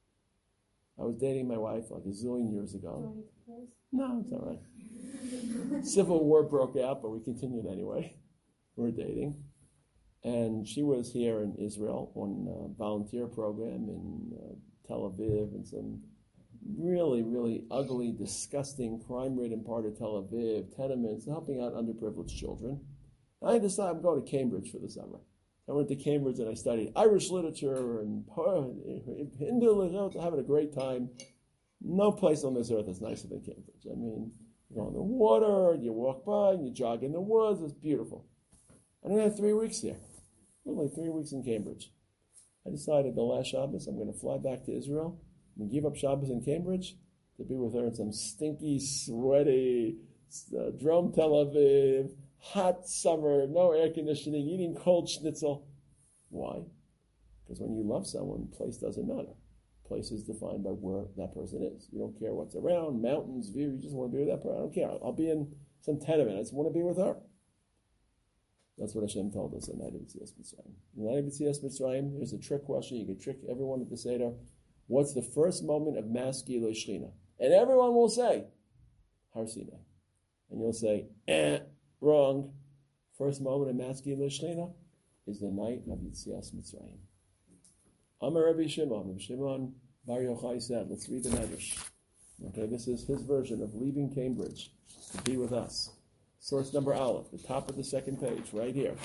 I was dating my wife like a zillion years ago. No, it's all right. Civil war broke out, but we continued anyway. We were dating. And she was here in Israel on a volunteer program in uh, Tel Aviv, and some really, really ugly, disgusting, crime-ridden part of Tel Aviv, tenements, helping out underprivileged children. And I decided I'm going to Cambridge for the summer. I went to Cambridge and I studied Irish literature and Hindu literature, having a great time. No place on this earth is nicer than Cambridge. I mean, you go on the water, you walk by, you jog in the woods, it's beautiful. And I had three weeks there. Only three weeks in Cambridge. I decided the last Shabbos I'm going to fly back to Israel and give up Shabbos in Cambridge to be with her in some stinky, sweaty, uh, Drom Tel Aviv, hot summer, no air conditioning, eating cold schnitzel. Why? Because when you love someone, place doesn't matter. Place is defined by where that person is. You don't care what's around, mountains, view, you just want to be with that person. I don't care. I'll be in some tenement. I just want to be with her. That's what Hashem told us in Night of Yetzias Mitzrayim. In Night of Yetzias Mitzrayim, here's a trick question. You can trick everyone at the Seder. What's the first moment of Mas Gilui Shechina? And everyone will say, Har Sinai. And you'll say, eh, wrong. First moment of Mas Gilui Shechina is the night of Yetzias Mitzrayim. Amar Rabbi Shimon, Rabbi Shimon Bar Yochai said, let's read the Medrash. Okay, this is his version of leaving Cambridge to be with us. Source number Aleph, the top of the second page, right here.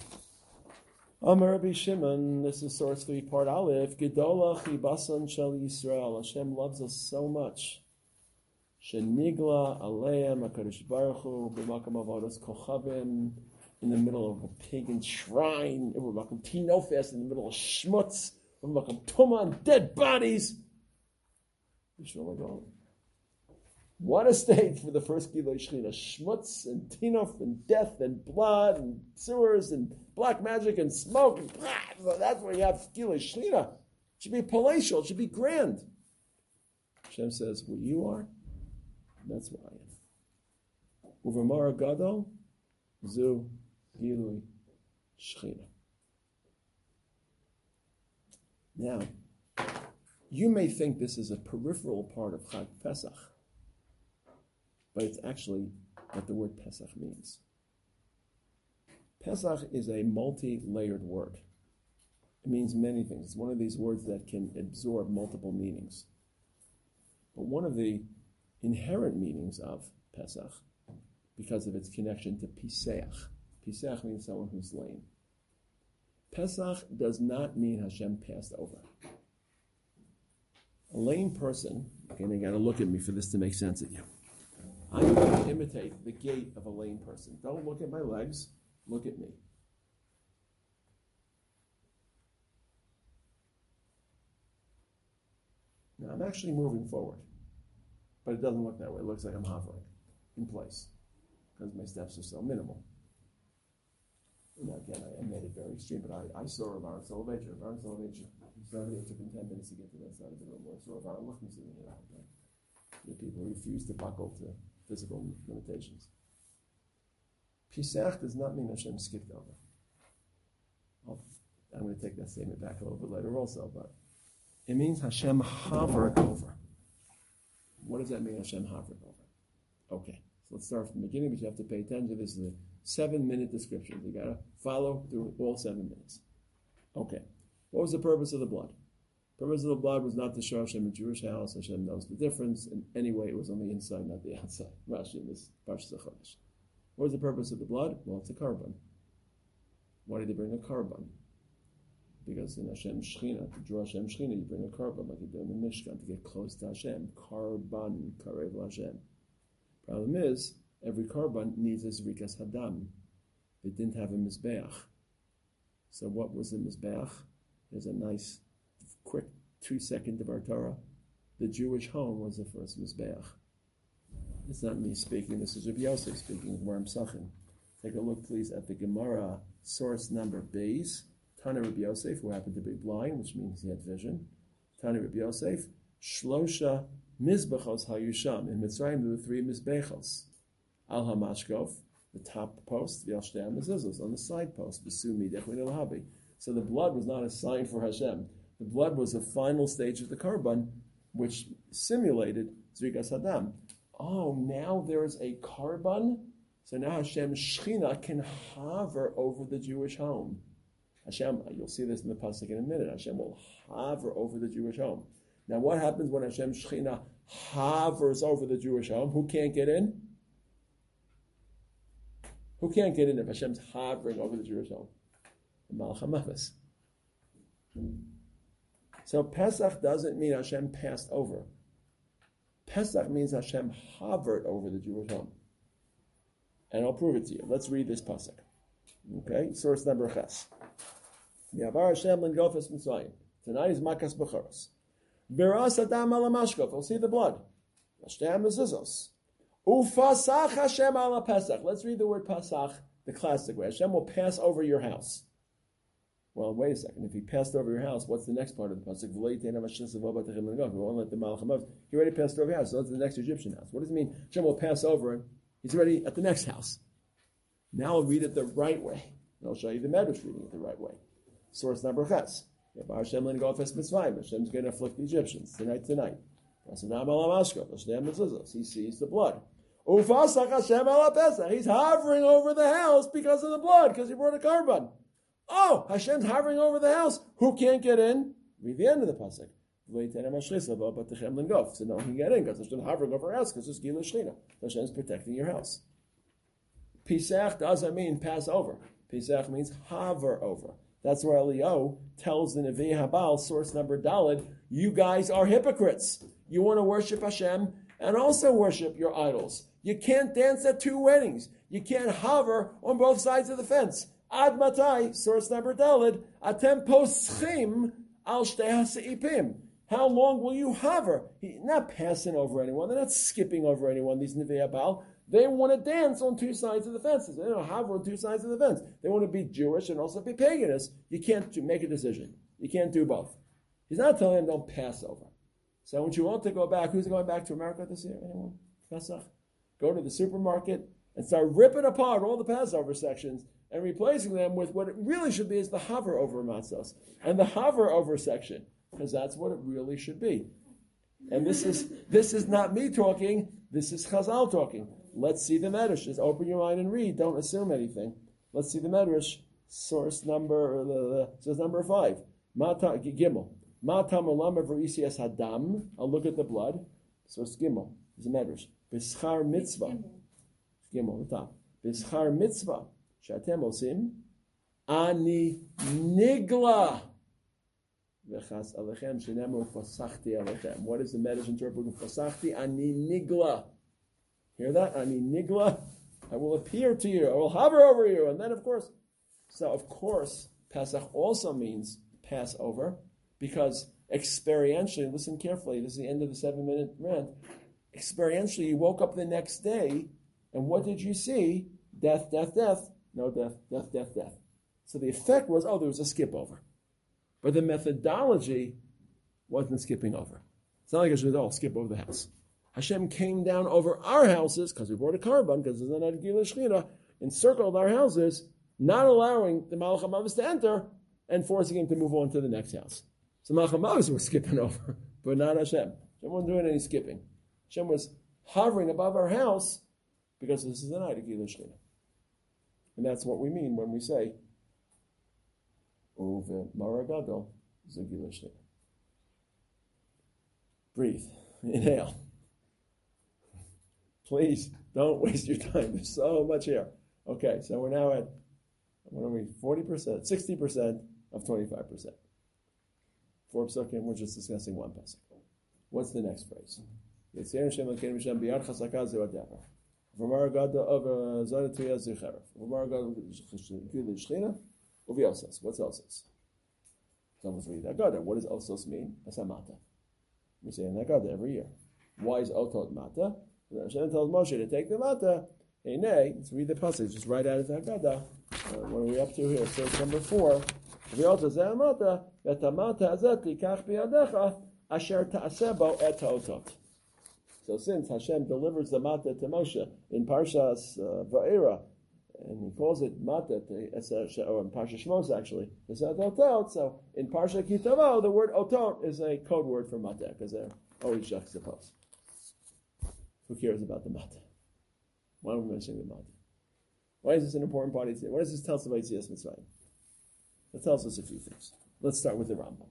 Amar Rabbi Shimon, this is source three, part Aleph. Gedola chibasan shel Yisrael. Hashem loves us so much. Shenigla aleim HaKadosh Baruch Hu b'makam avodas kochavim, in the middle of a pagan shrine. B'makam tinofes, in the middle of schmutz. B'makam tuma, dead bodies. What a stage for the first Gilui Shechina. Schmutz and tinof and death and blood and sewers and black magic and smoke. And blah. That's where you have Gilui Shechina. It should be palatial. It should be grand. Hashem says, what you are, that's what I am. Uvamara Gadol, Zu Gilui Shechina. Now, you may think this is a peripheral part of Chag Pesach, but it's actually what the word Pesach means. Pesach is a multi-layered word. It means many things. It's one of these words that can absorb multiple meanings. But one of the inherent meanings of Pesach, because of its connection to Piseach. Piseach means someone who's slain. Pesach does not mean Hashem passed over. A lame person, okay, you got to look at me for this to make sense of you. I'm going to imitate the gait of a lame person. Don't look at my legs, look at me. Now, I'm actually moving forward, but it doesn't look that way. It looks like I'm hovering in place because my steps are so minimal. Now, again, I, I made it very extreme, but I, I saw Rav Aaron Soloveitcher. Rav Aaron Soloveitcher, it took him ten minutes to get to that side of the room. I saw Rav Aaron looking at me. The people refuse to buckle to physical limitations. Pisach does not mean Hashem skipped over. I'll, I'm going to take that statement back a little bit later also, but it means Hashem hovered over. What does that mean, Hashem hovered over? Okay, so let's start from the beginning, but you have to pay attention. This is a seven-minute description. You got to follow through all seven minutes. Okay, what was the purpose of the blood? The purpose of the blood was not to show Hashem a Jewish house. Hashem knows the difference. And anyway, it was on the inside, not the outside. Rashi in this Parshas Chodesh. What was the purpose of the blood? Well, it's a korban. Why did they bring a korban? Because in Hashem Shechina, to draw Hashem Shechina, you bring a korban like you do in the Mishkan to get close to Hashem. Korban, karev Hashem. Problem is, every korban needs a zrikas hadam. They didn't have a mizbeach. So what was the mizbeach? There's a nice quick two-second of our Torah. The Jewish home was the first Mizbeach. It's not me speaking, this is Rabbi Yosef speaking, where I'm Sachin. Take a look, please, at the Gemara source number Beis. Tana Rabbi Yosef, who happened to be blind, which means he had vision. Tana Rabbi Yosef, Shlosha Mizbechos Hayusham. In Mitzrayim, there were three Mizbechos. Al HaMashkov, the top post, the Alshtam Mezuzos, on the side post, Besumi Dechmin Elhabi. So the blood was not a sign for Hashem. The blood was the final stage of the Karban, which simulated Zrikas Hadam. Oh, now there's a Karban? So now Hashem Shechina can hover over the Jewish home. Hashem, you'll see this in the pasuk in a minute. Hashem will hover over the Jewish home. Now, what happens when Hashem Shechina hovers over the Jewish home? Who can't get in? Who can't get in if Hashem's hovering over the Jewish home? The Malach HaMavis. So Pesach doesn't mean Hashem passed over. Pesach means Hashem hovered over the Jewish home. And I'll prove it to you. Let's read this pasuk. Okay, source number ches. Yavar Hashem l'ngofes Mitzrayim. Tonight is Makas Bechoros. Beras Adam ala Mashkov. We'll see the blood. Hashem mezuzos. Ufasach Hashem ala Pesach. Let's read the word Pasach the classic way. Hashem will pass over your house. Well, wait a second. If he passed over your house, what's the next part of the pasuk? He won't let the Malach HaMavis. He already passed over your house. So that's the next Egyptian house. What does it mean? Hashem will pass over him. He's already at the next house. Now I'll read it the right way. And I'll show you the Medrash reading it the right way. Source number ches. Hashem Hashem's going to afflict the Egyptians tonight, tonight. He sees the blood. He's hovering over the house because of the blood, because he brought a Karban. Oh, Hashem's hovering over the house. Who can't get in? Read the end of the pasuk. So no one can get in because Hashem's hovering over our house because it's Gila Shechina. Hashem's protecting your house. Pesach doesn't mean pass over. Pesach means hover over. That's where Eliyahu tells the Nevi Habal, source number Daled, you guys are hypocrites. You want to worship Hashem and also worship your idols. You can't dance at two weddings. You can't hover on both sides of the fence. Ad matai, source number Daled, atem poschim al shtei haseipim. How long will you hover? He's not passing over anyone. They're not skipping over anyone, these Nevi Habal. They want to dance on two sides of the fences. They don't hover on two sides of the fence. They want to be Jewish and also be paganist. You can't make a decision. You can't do both. He's not telling them don't pass over. So when you want to go back, who's going back to America this year? Anyone? Pesach? Go to the supermarket and start ripping apart all the Passover sections and replacing them with what it really should be is the hover over matzos and the hover over section, because that's what it really should be. And this is this is not me talking. This is Chazal talking. Let's see the Medrash. Just open your mind and read. Don't assume anything. Let's see the Medrash. Source number uh, source number five. Mata Gimel. Mata Malama Verisias Hadam. I'll look at the blood. Source Gimel. Is a Medrash. B'schar mitzvah. Gimel the top. B'schar mitzvah. Shatem osim. Ani nigla. V'chas alechem shenemu fasachti alechem. What is the Medrash interpreting? Fasachti ani nigla. Hear that? Ani nigla. I will appear to you. I will hover over you. And then, of course, so of course, Pesach also means Passover, because experientially, listen carefully, this is the end of the seven-minute rant. Experientially, you woke up the next day, and what did you see? Death, death, death. No death, death, death, death. So the effect was, oh, there was a skip over. But the methodology wasn't skipping over. It's not like I should, oh, skip over the house. Hashem came down over our houses, because we brought a Karban, because there's an Gila Shechina, encircled our houses, not allowing the Malach HaMavis to enter, and forcing him to move on to the next house. So Malach HaMavis was skipping over, but not Hashem. Hashem wasn't doing any skipping. Hashem was hovering above our house, because this is the night of Gila Shechina. And that's what we mean when we say, Uve Maragadol Zagila Shechina. Breathe. Inhale. Please don't waste your time. There's so much here. Okay, so we're now at, what are we, forty percent, sixty percent of twenty-five percent. Four psukim, we're just discussing one pasuk. What's the next phrase? Yitzir Hashem Elokeinu Hashem biyad chazaka zeh v'davar. V'amar Gad of Zayda Tuyah Zicharav. V'amar Gad Gilui Shechina u'v'yosas. What's Osos? Someone's reading Haggadah. What does Osos mean? Asamata. We say in Haggadah every year. Why is Otot Mata? Hashem tells Moshe to take the Mata. Hey, nay, let's read the passage just right out of the Haggadah. Uh, what are we up to here? Source number four. V'yosas zeh Mata v'tamata azet likach biyadecha asher ta'aseh bo et ha'otot. So since Hashem delivers the Mata to Moshe in Parshas uh, Va'era, And he calls it Mata, or in Parsha Shmos actually. It's not Otot. So in Parsha Kitavo, the word Otot is a code word for Mata, because they're always juxtaposed. Who cares about the Mata? Why are we mentioning the Mata? Why is this an important part of it? What does this tell us about Yetzias Mitzrayim? It tells us a few things. Let's start with the Rambam.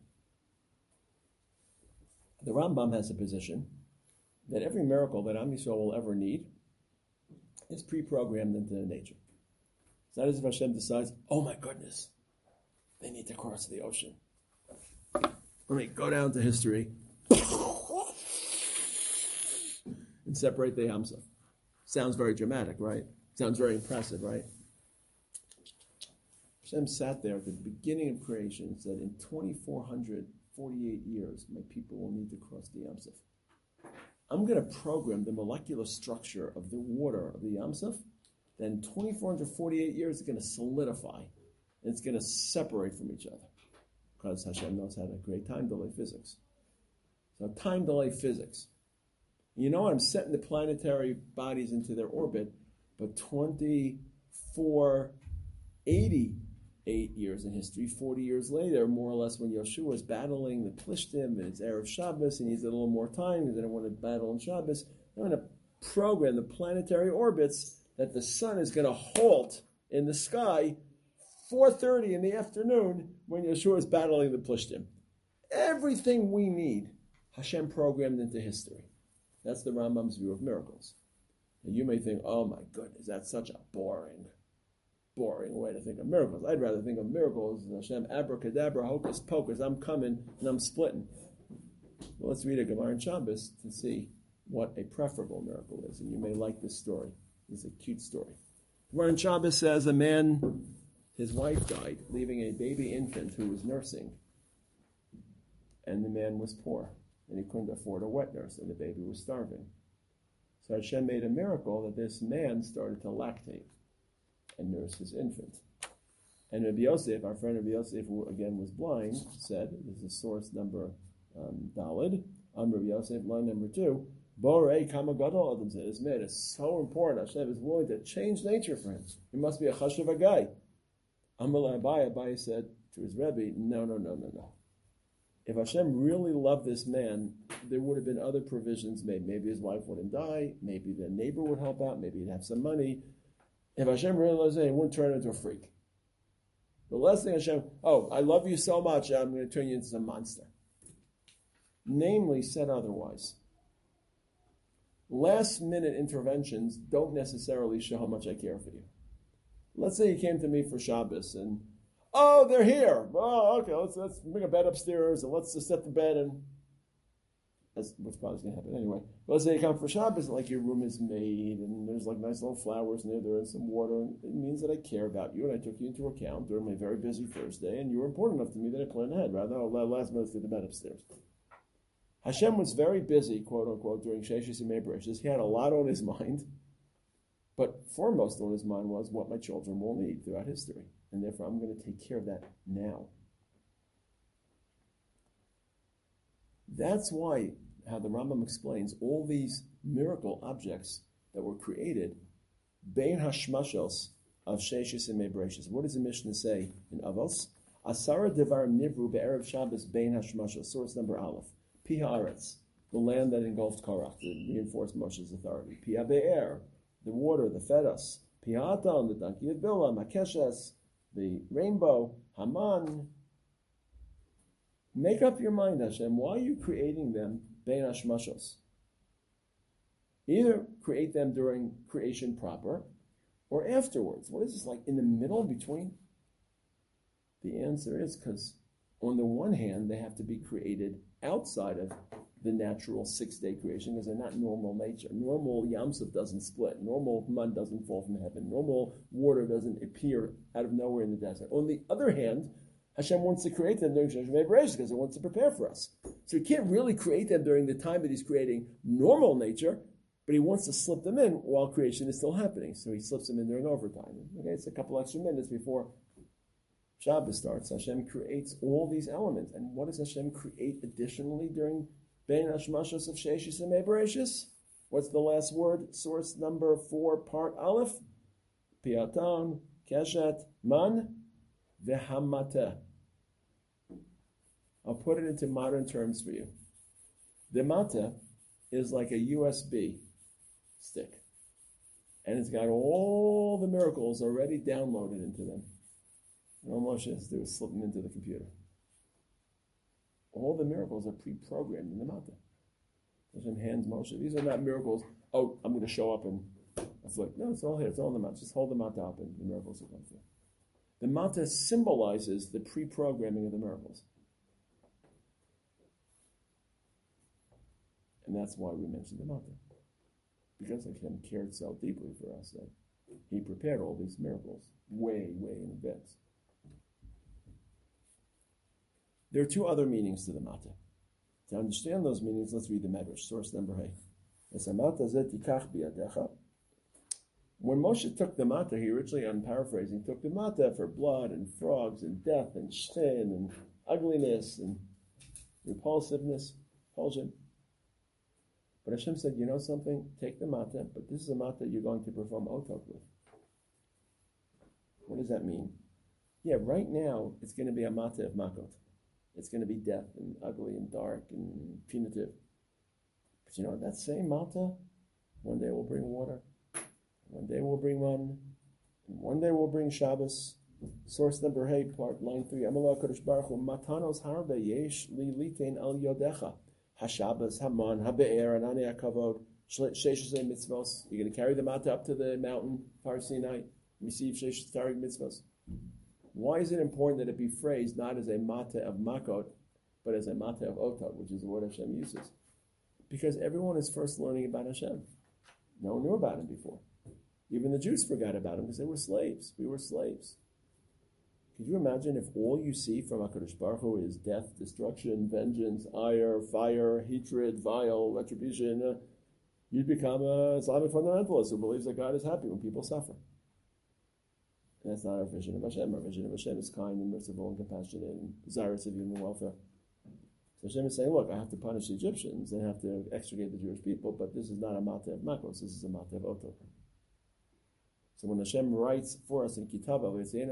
The Rambam has a position that every miracle that Am Yisrael will ever need is pre-programmed into nature. It's not as if Hashem decides, oh my goodness, they need to cross the ocean. Let me go down to history and separate the Yam Suf. Sounds very dramatic, right? Sounds very impressive, right? Hashem sat there at the beginning of creation and said, in twenty-four forty-eight years, my people will need to cross the Yam Suf. I'm going to program the molecular structure of the water of the Yam Suf. Then twenty-four forty-eight years, it's going to solidify. And it's going to separate from each other. Because Hashem knows how to create time delay physics. So time delay physics. You know, I'm setting the planetary bodies into their orbit, but twenty-four eighty-eight years in history, forty years later, more or less, when Yeshua is battling the Plishtim, and it's Erev Shabbos, he needs a little more time because they don't want to battle on Shabbos. I'm going to program the planetary orbits that the sun is going to halt in the sky four thirty in the afternoon when Yeshua is battling the Plishtim. Everything we need, Hashem programmed into history. That's the Rambam's view of miracles. And you may think, oh my goodness, that's such a boring, boring way to think of miracles. I'd rather think of miracles as Hashem, abracadabra, hocus pocus, I'm coming and I'm splitting. Well, let's read a Gemara in Shabbos to see what a preferable miracle is. And you may like this story. It's a cute story. Gemara in Shabbos says a man, his wife died, leaving a baby infant who was nursing. And the man was poor. And he couldn't afford a wet nurse, and the baby was starving. So Hashem made a miracle that this man started to lactate and nurse his infant. And Rabbi Yosef, our friend Rabbi Yosef, who again was blind, said, this is source number um, Dalid, on Rabbi Yosef, line number two, Borei Kama Gadol Adam said, this man is so important, Hashem is willing to change nature for him. He must be a chashuv guy. Amalei Abaye, Abaye said to his Rebbe, no, no, no, no, no. If Hashem really loved this man, there would have been other provisions made. Maybe his wife wouldn't die. Maybe the neighbor would help out. Maybe he'd have some money. If Hashem really loves him, he wouldn't turn into a freak. The last thing Hashem, oh, I love you so much, I'm going to turn you into some monster. Namely, said otherwise. Last minute interventions don't necessarily show how much I care for you. Let's say you came to me for Shabbos and oh, they're here. Oh, okay, let's let's bring a bed upstairs and let's just set the bed and that's what's probably going to happen anyway. But let's say you come for Shabbos and like your room is made and there's like nice little flowers near there and some water. And it means that I care about you and I took you into account during my very busy Thursday and you were important enough to me that I planned ahead rather than oh, last minute to the bed upstairs. Hashem was very busy, quote unquote, during Sheshis and Mebreshis. He had a lot on his mind, but foremost on his mind was what my children will need throughout history. And therefore, I'm going to take care of that now. That's why, how the Rambam explains, all these miracle objects that were created, Bein Hashmashos of Sheshis and Mebreshis. What does the Mishnah say in Avos? Asara Devar Nivru Be'erev Shabbos Bein Hashmashos, source number Aleph. Pi Haaretz, the land that engulfed Korach, to reinforce Moshe's authority. Pi Be'er, the water that fed us. Pi Hatan, the donkey of Bilam, Makeshes, the rainbow, Haman. Make up your mind, Hashem. Why are you creating them bein hashmashos? Either create them during creation proper or afterwards. What is this, like in the middle between? The answer is because on the one hand, they have to be created outside of the natural six-day creation because they're not normal nature. Normal Yam Suf doesn't split. Normal mud doesn't fall from heaven. Normal water doesn't appear out of nowhere in the desert. On the other hand, Hashem wants to create them during Sheshis Mebreshis because He wants to prepare for us. So He can't really create them during the time that He's creating normal nature, but He wants to slip them in while creation is still happening. So He slips them in during overtime. Okay, it's a couple extra minutes before Shabbos starts. Hashem creates all these elements. And what does Hashem create additionally during Bein Hashmashos of Sheshis and Mebreshis? What's the last word? Source number four, part Aleph. piaton, keshet, man, vehamate. I'll put it into modern terms for you. The mata is like a U S B stick. And it's got all the miracles already downloaded into them. And all Moshe has to do is slip them into the computer. All the miracles are pre-programmed in the mata. Hashem hands Moshe. These are not miracles, oh, I'm going to show up and afflict. No, it's all here. It's all in the mata. Just hold the mata up and the miracles will come through. The mata symbolizes the pre-programming of the miracles. And that's why we mentioned the mata. Because Hashem cared so deeply for us that He prepared all these miracles way, way in advance. There are two other meanings to the mata. To understand those meanings, let's read the Medrash, source number hey. When Moshe took the mata, he originally, I'm paraphrasing, took the mata for blood and frogs and death and shin and ugliness and repulsiveness, repulsion. But Hashem said, you know something? Take the mata, but this is a mata you're going to perform otot with. What does that mean? Yeah, right now, it's going to be a mata of makot. It's going to be death and ugly and dark and punitive. But you know, that same mata, one day will bring water, one day will bring man, and one day will bring Shabbos. Source number eight, part line three. Amallah Kadosh Baruch Hu, matanos harbe yesh li litein al yodecha. HaShabbos, Haman, HaBe'er, Anani HaKavod, Sheshesei Mitzvos. You're going to carry the mata up to the mountain, Har Sinai, receive Sheshesei Mitzvos. Why is it important that it be phrased not as a mata of makot, but as a mata of otot, which is the word Hashem uses? Because everyone is first learning about Hashem. No one knew about Him before. Even the Jews forgot about Him because they were slaves. We were slaves. Could you imagine if all you see from HaKadosh Baruch Hu is death, destruction, vengeance, ire, fire, hatred, vile, retribution? Uh, you'd become an Islamic fundamentalist who believes that God is happy when people suffer. And that's not our vision of Hashem. Our vision of Hashem is kind and merciful and compassionate and desirous of human welfare. So Hashem is saying, look, I have to punish the Egyptians and I have to extricate the Jewish people, but this is not a mata of makos, this is a mata of otot. So when Hashem writes for us in Kitaba, Hashem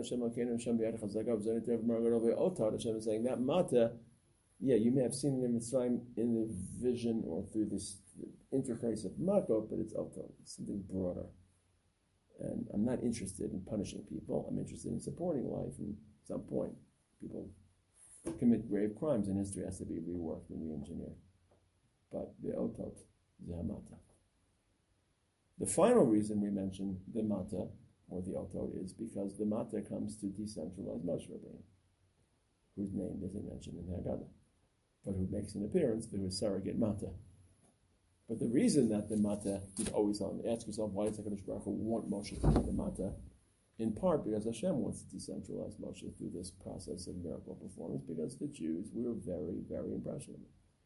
is saying that mata, yeah, you may have seen it in Mitzrayim in the vision or through this interface of makot, but it's otot, it's something broader. And I'm not interested in punishing people. I'm interested in supporting life. And at some point, people commit grave crimes, and history has to be reworked and re-engineered. But the otot, the hamata. The final reason we mention the mata, or the otot, is because the mata comes to decentralize Moshe Rabbeinu, whose name isn't mentioned in the Haggadah, but who makes an appearance through his surrogate mata. But the reason that the mata is always on, ask yourself, why does HaKadosh Baruch Hu want Moshe to do the mata? In part because Hashem wants to decentralize Moshe through this process of miracle performance, because the Jews, we were very, very impressionable.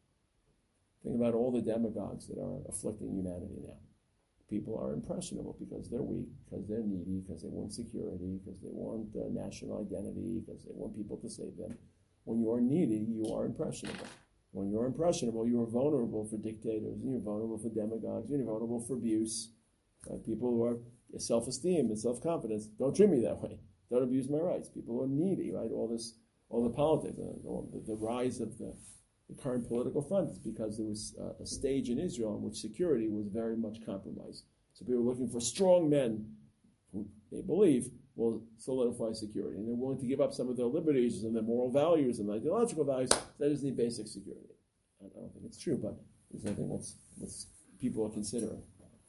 Think about all the demagogues that are afflicting humanity now. People are impressionable because they're weak, because they're needy, because they want security, because they want uh, national identity, because they want people to save them. When you are needy, you are impressionable. When you're impressionable, you are vulnerable for dictators, and you're vulnerable for demagogues, and you're vulnerable for abuse. Right? People who are self-esteem and self-confidence, don't treat me that way. Don't abuse my rights. People who are needy, right? All this, all the politics, all the, the rise of the, the current political front is because there was a, a stage in Israel in which security was very much compromised. So people were looking for strong men who they believe will solidify security. And they're willing to give up some of their liberties and their moral values and ideological values. They just need basic security. I don't think it's true, but it's I think that's what people are considering.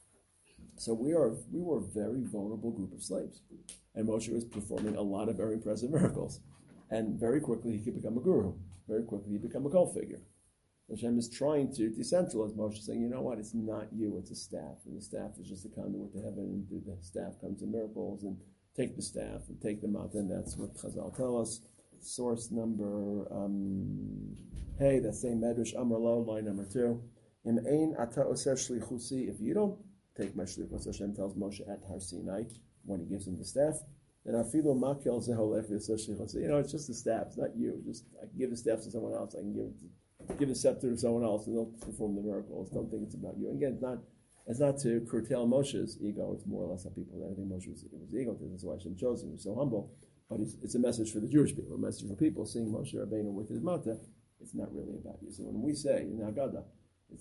So we are we were a very vulnerable group of slaves. And Moshe was performing a lot of very impressive miracles. And very quickly he could become a guru. Very quickly he become a cult figure. Hashem is trying to decentralize Moshe, saying, you know what, it's not you, it's a staff. And the staff is just a conduit to heaven. And the staff comes in miracles and take the staff and take the mata, and that's what Chazal tell us. Source number, um, hey, that same Medrash, Amar Lo, line number two. Im ein ata oser shlichusi, if you don't take my shlichus, Hashem tells Moshe at Har Sinai, when he gives him the staff, then afilu makel zeholech v'oser shlichusi. You know, it's just the staff, it's not you. Just, I can give the staff to someone else, I can give it to, give the scepter to someone else, and they'll perform the miracles. Don't think it's about you. And again, it's not, It's not to curtail Moshe's ego. It's more or less how people, I think Moshe was, was egotistic. That's why Hashem chose him. He was so humble. But it's, it's a message for the Jewish people, a message for people. Seeing Moshe Rabbeinu with his mata, it's not really about you. So when we say in Haggadah, it's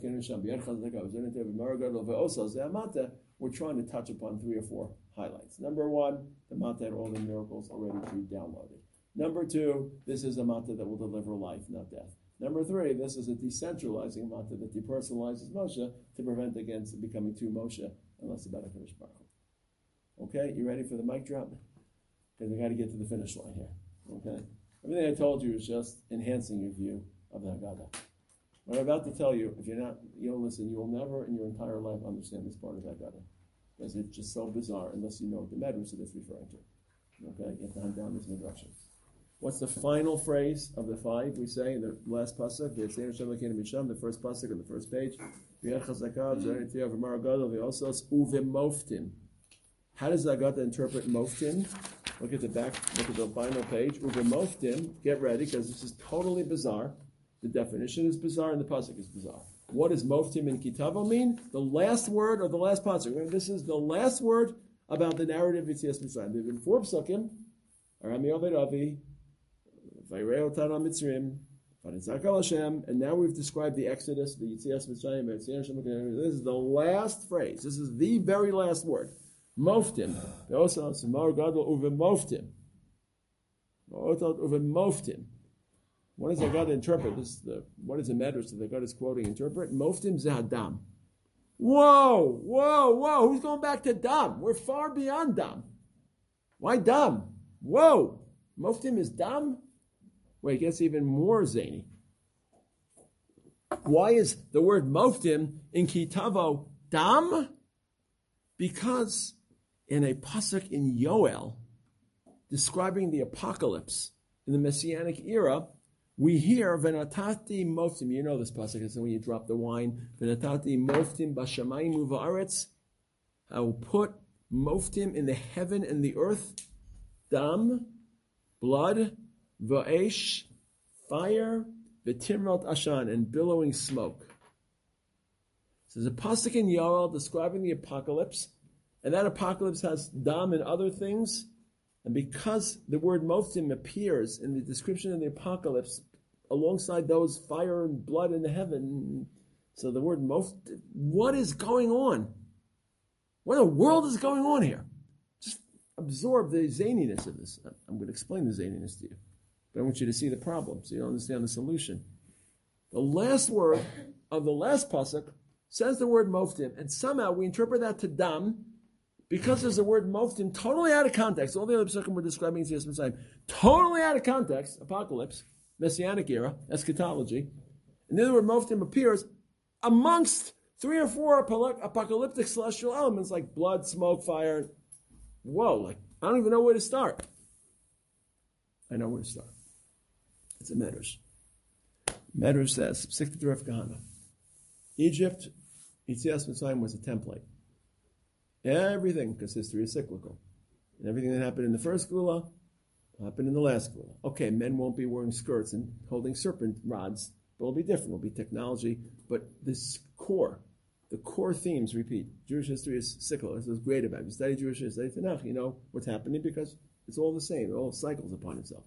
we're trying to touch upon three or four highlights. Number one, the mata had all the miracles already pre-downloaded. Number two, this is a mata that will deliver life, not death. Number three, this is a decentralizing mata that depersonalizes Moshe to prevent against becoming too Moshe, unless about a Kadosh Baruch Hu. Okay, you ready for the mic drop? Because we got to get to the finish line here. Okay, everything I told you is just enhancing your view of the Haggadah. What I'm about to tell you, if you're not, you don't listen, you will never in your entire life understand this part of Haggadah. Because it's just so bizarre unless you know what the Medrash that it's referring to. Okay, you have to hunt down this Midrash. What's the final phrase of the five we say in the last pasuk? The first pasuk on the first page. How does the Haggadah interpret moftim? Look at the back, look at the final page. Uvemoftim, get ready, because this is totally bizarre. The definition is bizarre and the pasuk is bizarre. What does moftim in kitavo mean? The last word of the last pasuk. This is the last word about the narrative of Yitzias Mitzrayim. There have been four psukim. Arami Oved Avi, Vayrei Otan HaMitzrim, Vanitzakal Hashem, and now we've described the Exodus, the Yitzias Mitzrayim. This is the last phrase. This is the very last word. Moftim. Be'osas Mar Gadol Uvemoftim. Ma'otot Uvemoftim. What does the God interpret? This the what is the Medrash that the God is quoting? Interpret Moftim Zehadam. Whoa, whoa, whoa! Who's going back to Dam? We're far beyond Dam. Why Dam? Whoa! Moftim is Dam? Wait, it gets even more zany. Why is the word Moftim in Kitavo Dam? Because in a pasuk in Yoel, describing the apocalypse in the Messianic era, we hear Venatati Moftim. You know this pasuk. It's when you drop the wine. Venatati Moftim Bashamayim Uvaaretz. I will put Moftim in the heaven and the earth. Dam, blood, Va'esh, fire, V'timrot Ashan, and billowing smoke. So there's a pasuk in Yoel describing the apocalypse, and that apocalypse has Dam and other things. And because the word Moftim appears in the description of the apocalypse alongside those fire and blood in the heaven, so the word Moftim, what is going on? What in the world is going on here? Just absorb the zaniness of this. I'm going to explain the zaniness to you. But I want you to see the problem so you understand the solution. The last word of the last pasuk says the word Moftim, and somehow we interpret that to Dam, because there's a word Moftim totally out of context. All the other psukim we're describing Yitzias Mitzrayim, totally out of context, apocalypse, Messianic era, eschatology. And then the word Moftim appears amongst three or four apocalyptic celestial elements like blood, smoke, fire. Whoa, like, I don't even know where to start. I know where to start. It's a Medrash. Medrash says, Psikhat Rav Kahana, Egypt, Yitzias Mitzrayim was a template. Everything, because history is cyclical. And everything that happened in the first Gula happened in the last Gula. Okay, men won't be wearing skirts and holding serpent rods, but it'll be different. It'll be technology. But this core, the core themes repeat. Jewish history is cyclical. This is great about it. You study Jewish history, study Tanakh, you know what's happening because it's all the same. It all cycles upon itself.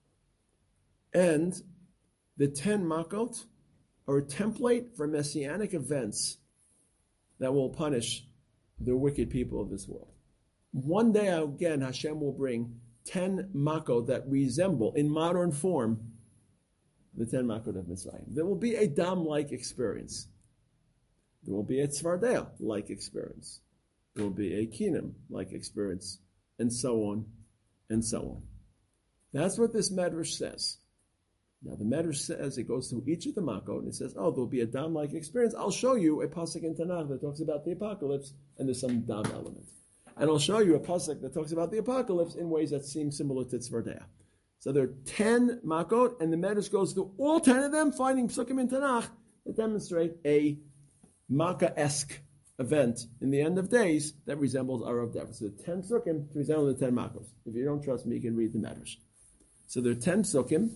And the ten Makot are a template for messianic events that will punish the wicked people of this world. One day, again, Hashem will bring ten Makot that resemble, in modern form, the ten Makot of Mitzrayim. There will be a Dam-like experience. There will be a Tzvardea-like experience. There will be a Kinim-like experience, and so on, and so on. That's what this Medrash says. Now, the Medrash says, it goes through each of the Makot, and it says, oh, there'll be a Dam-like experience. I'll show you a pasuk in Tanakh that talks about the apocalypse, and there's some Dam element. And I'll show you a pasuk that talks about the apocalypse in ways that seem similar to Tzvardea. So there are ten Makot, and the Medrash goes through all ten of them, finding psukim in Tanakh that demonstrate a Makkah-esque event in the end of days that resembles Arav Dever. So the ten psukim resemble the ten Makos. If you don't trust me, you can read the Medrash. So there are ten psukim,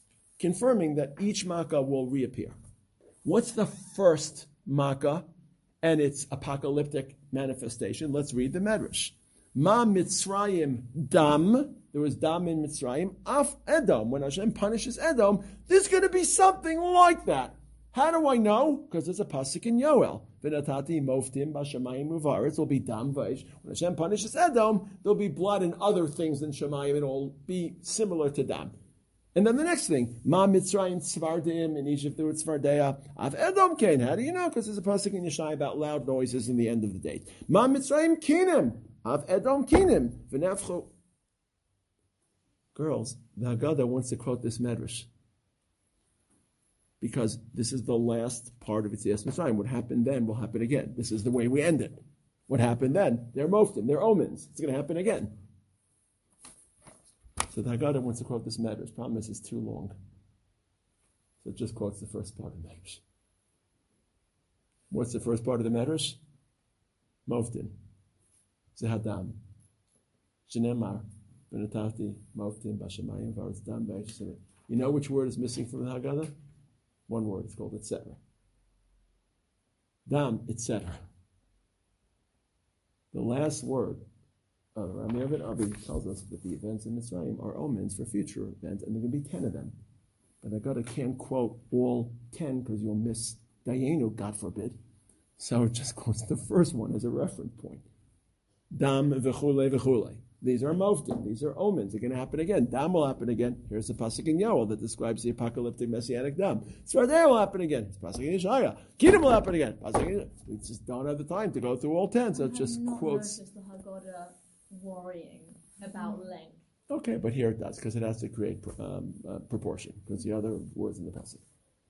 confirming that each Makkah will reappear. What's the first Makkah and its apocalyptic manifestation. Let's read the Medrash. Ma Mitzrayim dam. There was dam in Mitzrayim. Af Edom. When Hashem punishes Edom, there's going to be something like that. How do I know? Because there's a pasuk in Yoel. V'natati moftim b'shamayim uvaretz. Will be dam v'esh. When Hashem punishes Edom, there'll be blood and other things in Shemayim. It'll be similar to dam. And then the next thing, Ma Mitzrayim Tzvardim, in Egypt there was Tzvardeya. Av Edom Kain. How do you know? Because there's a pasuk in Yeshai about loud noises in the end of the day. Ma Mitzrayim Kinim. Av Edom Kinim. V'nefchu. Girls, the Haggadah wants to quote this Medrash, because this is the last part of Yetzias Mitzrayim. What happened then will happen again. This is the way we end it. What happened then? They're moftim, they're omens. It's going to happen again. So the Haggadah wants to quote this Medrash. Problem is, it's too long. So it just quotes the first part of the Medrash. What's the first part of the Medrash? Moftim. Zehadam. Shenemar. Benatati. Moftim. Bashamayim. Varetz dam. B'esh. You know which word is missing from the Haggadah? One word. It's called et cetera. Dam, et cetera. The last word of Rami Avid Avi tells us that the events in Mitzrayim are omens for future events, and there are going to be ten of them. But I gotta can't quote all ten because you'll miss Dayenu, God forbid. So it just quotes the first one as a reference point. Dam v'chule v'chule. These are moftim. These are omens. They're going to happen again. Dam will happen again. Here's the pasuk in Yoel that describes the apocalyptic messianic dam. Tzvardeya will happen again. It's pasuk in Yeshaya. Kingdom will happen again. Pasuk in, we just don't have the time to go through all ten, so it just not quotes. Noticed the Haggadah worrying about length. Okay, but here it does, because it has to create um, uh, proportion, because the other words in the pasuk.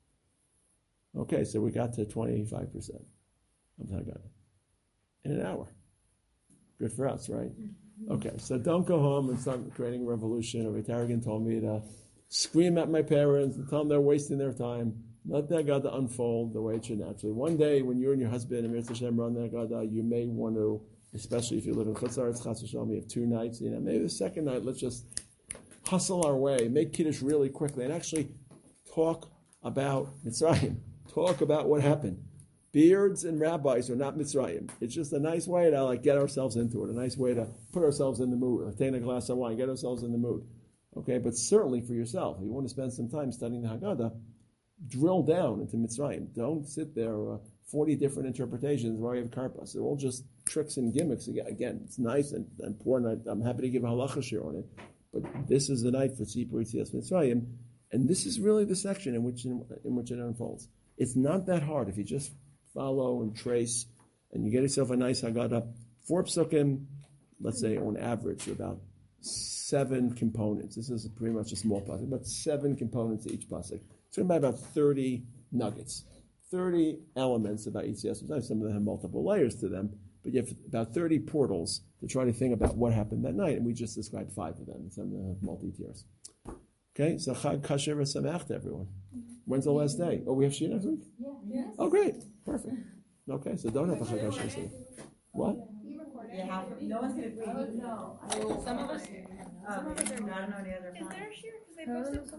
Okay, so we got to twenty-five percent of the Haggadah in an hour. Good for us, right? Okay, so don't go home and start creating a revolution. Or Tarragon told me to scream at my parents and tell them they're wasting their time. Let the Haggadah unfold the way it should naturally. One day, when you and your husband and Mirza Hashem run the Haggadah, you may want to, especially if you live in Chutz La'aretz, Chas v'Shalom, you have two nights. You know, maybe the second night, let's just hustle our way, make Kiddush really quickly, and actually talk about Mitzrayim. Talk about what happened. Beards and rabbis are not Mitzrayim. It's just a nice way to like get ourselves into it, a nice way to put ourselves in the mood, or take a glass of wine, get ourselves in the mood. Okay, but certainly for yourself, if you want to spend some time studying the Haggadah, drill down into Mitzrayim. Don't sit there uh, forty different interpretations where you have karpas. They're all just tricks and gimmicks. Again, it's nice and important. I'm happy to give a halacha share on it, but this is the night for Tzipur Yetzias Mitzrayim, and this is really the section in which in, in which it unfolds. It's not that hard if you just follow and trace, and you get yourself a nice Haggadah. Four psukim, let's say on average, about seven components. This is pretty much a small pasuk, but seven components to each pasuk. It's going to be about thirty nuggets, thirty elements about Yetzias Mitzrayim. Some of them have multiple layers to them, but you have about thirty portals to try to think about what happened that night, and we just described five of them, and some of them have multi-tiers. Okay, so Chag Kasher v'Sameach to everyone. When's the last day? Oh, we have Shia next week? Yeah. Yes. Oh, great. Perfect. Okay, so don't have a Chag Kasher this week. What? Yeah, no one's gonna. Oh, no. Some of us. Um, I don't know any other. Is there a shear? Because they posted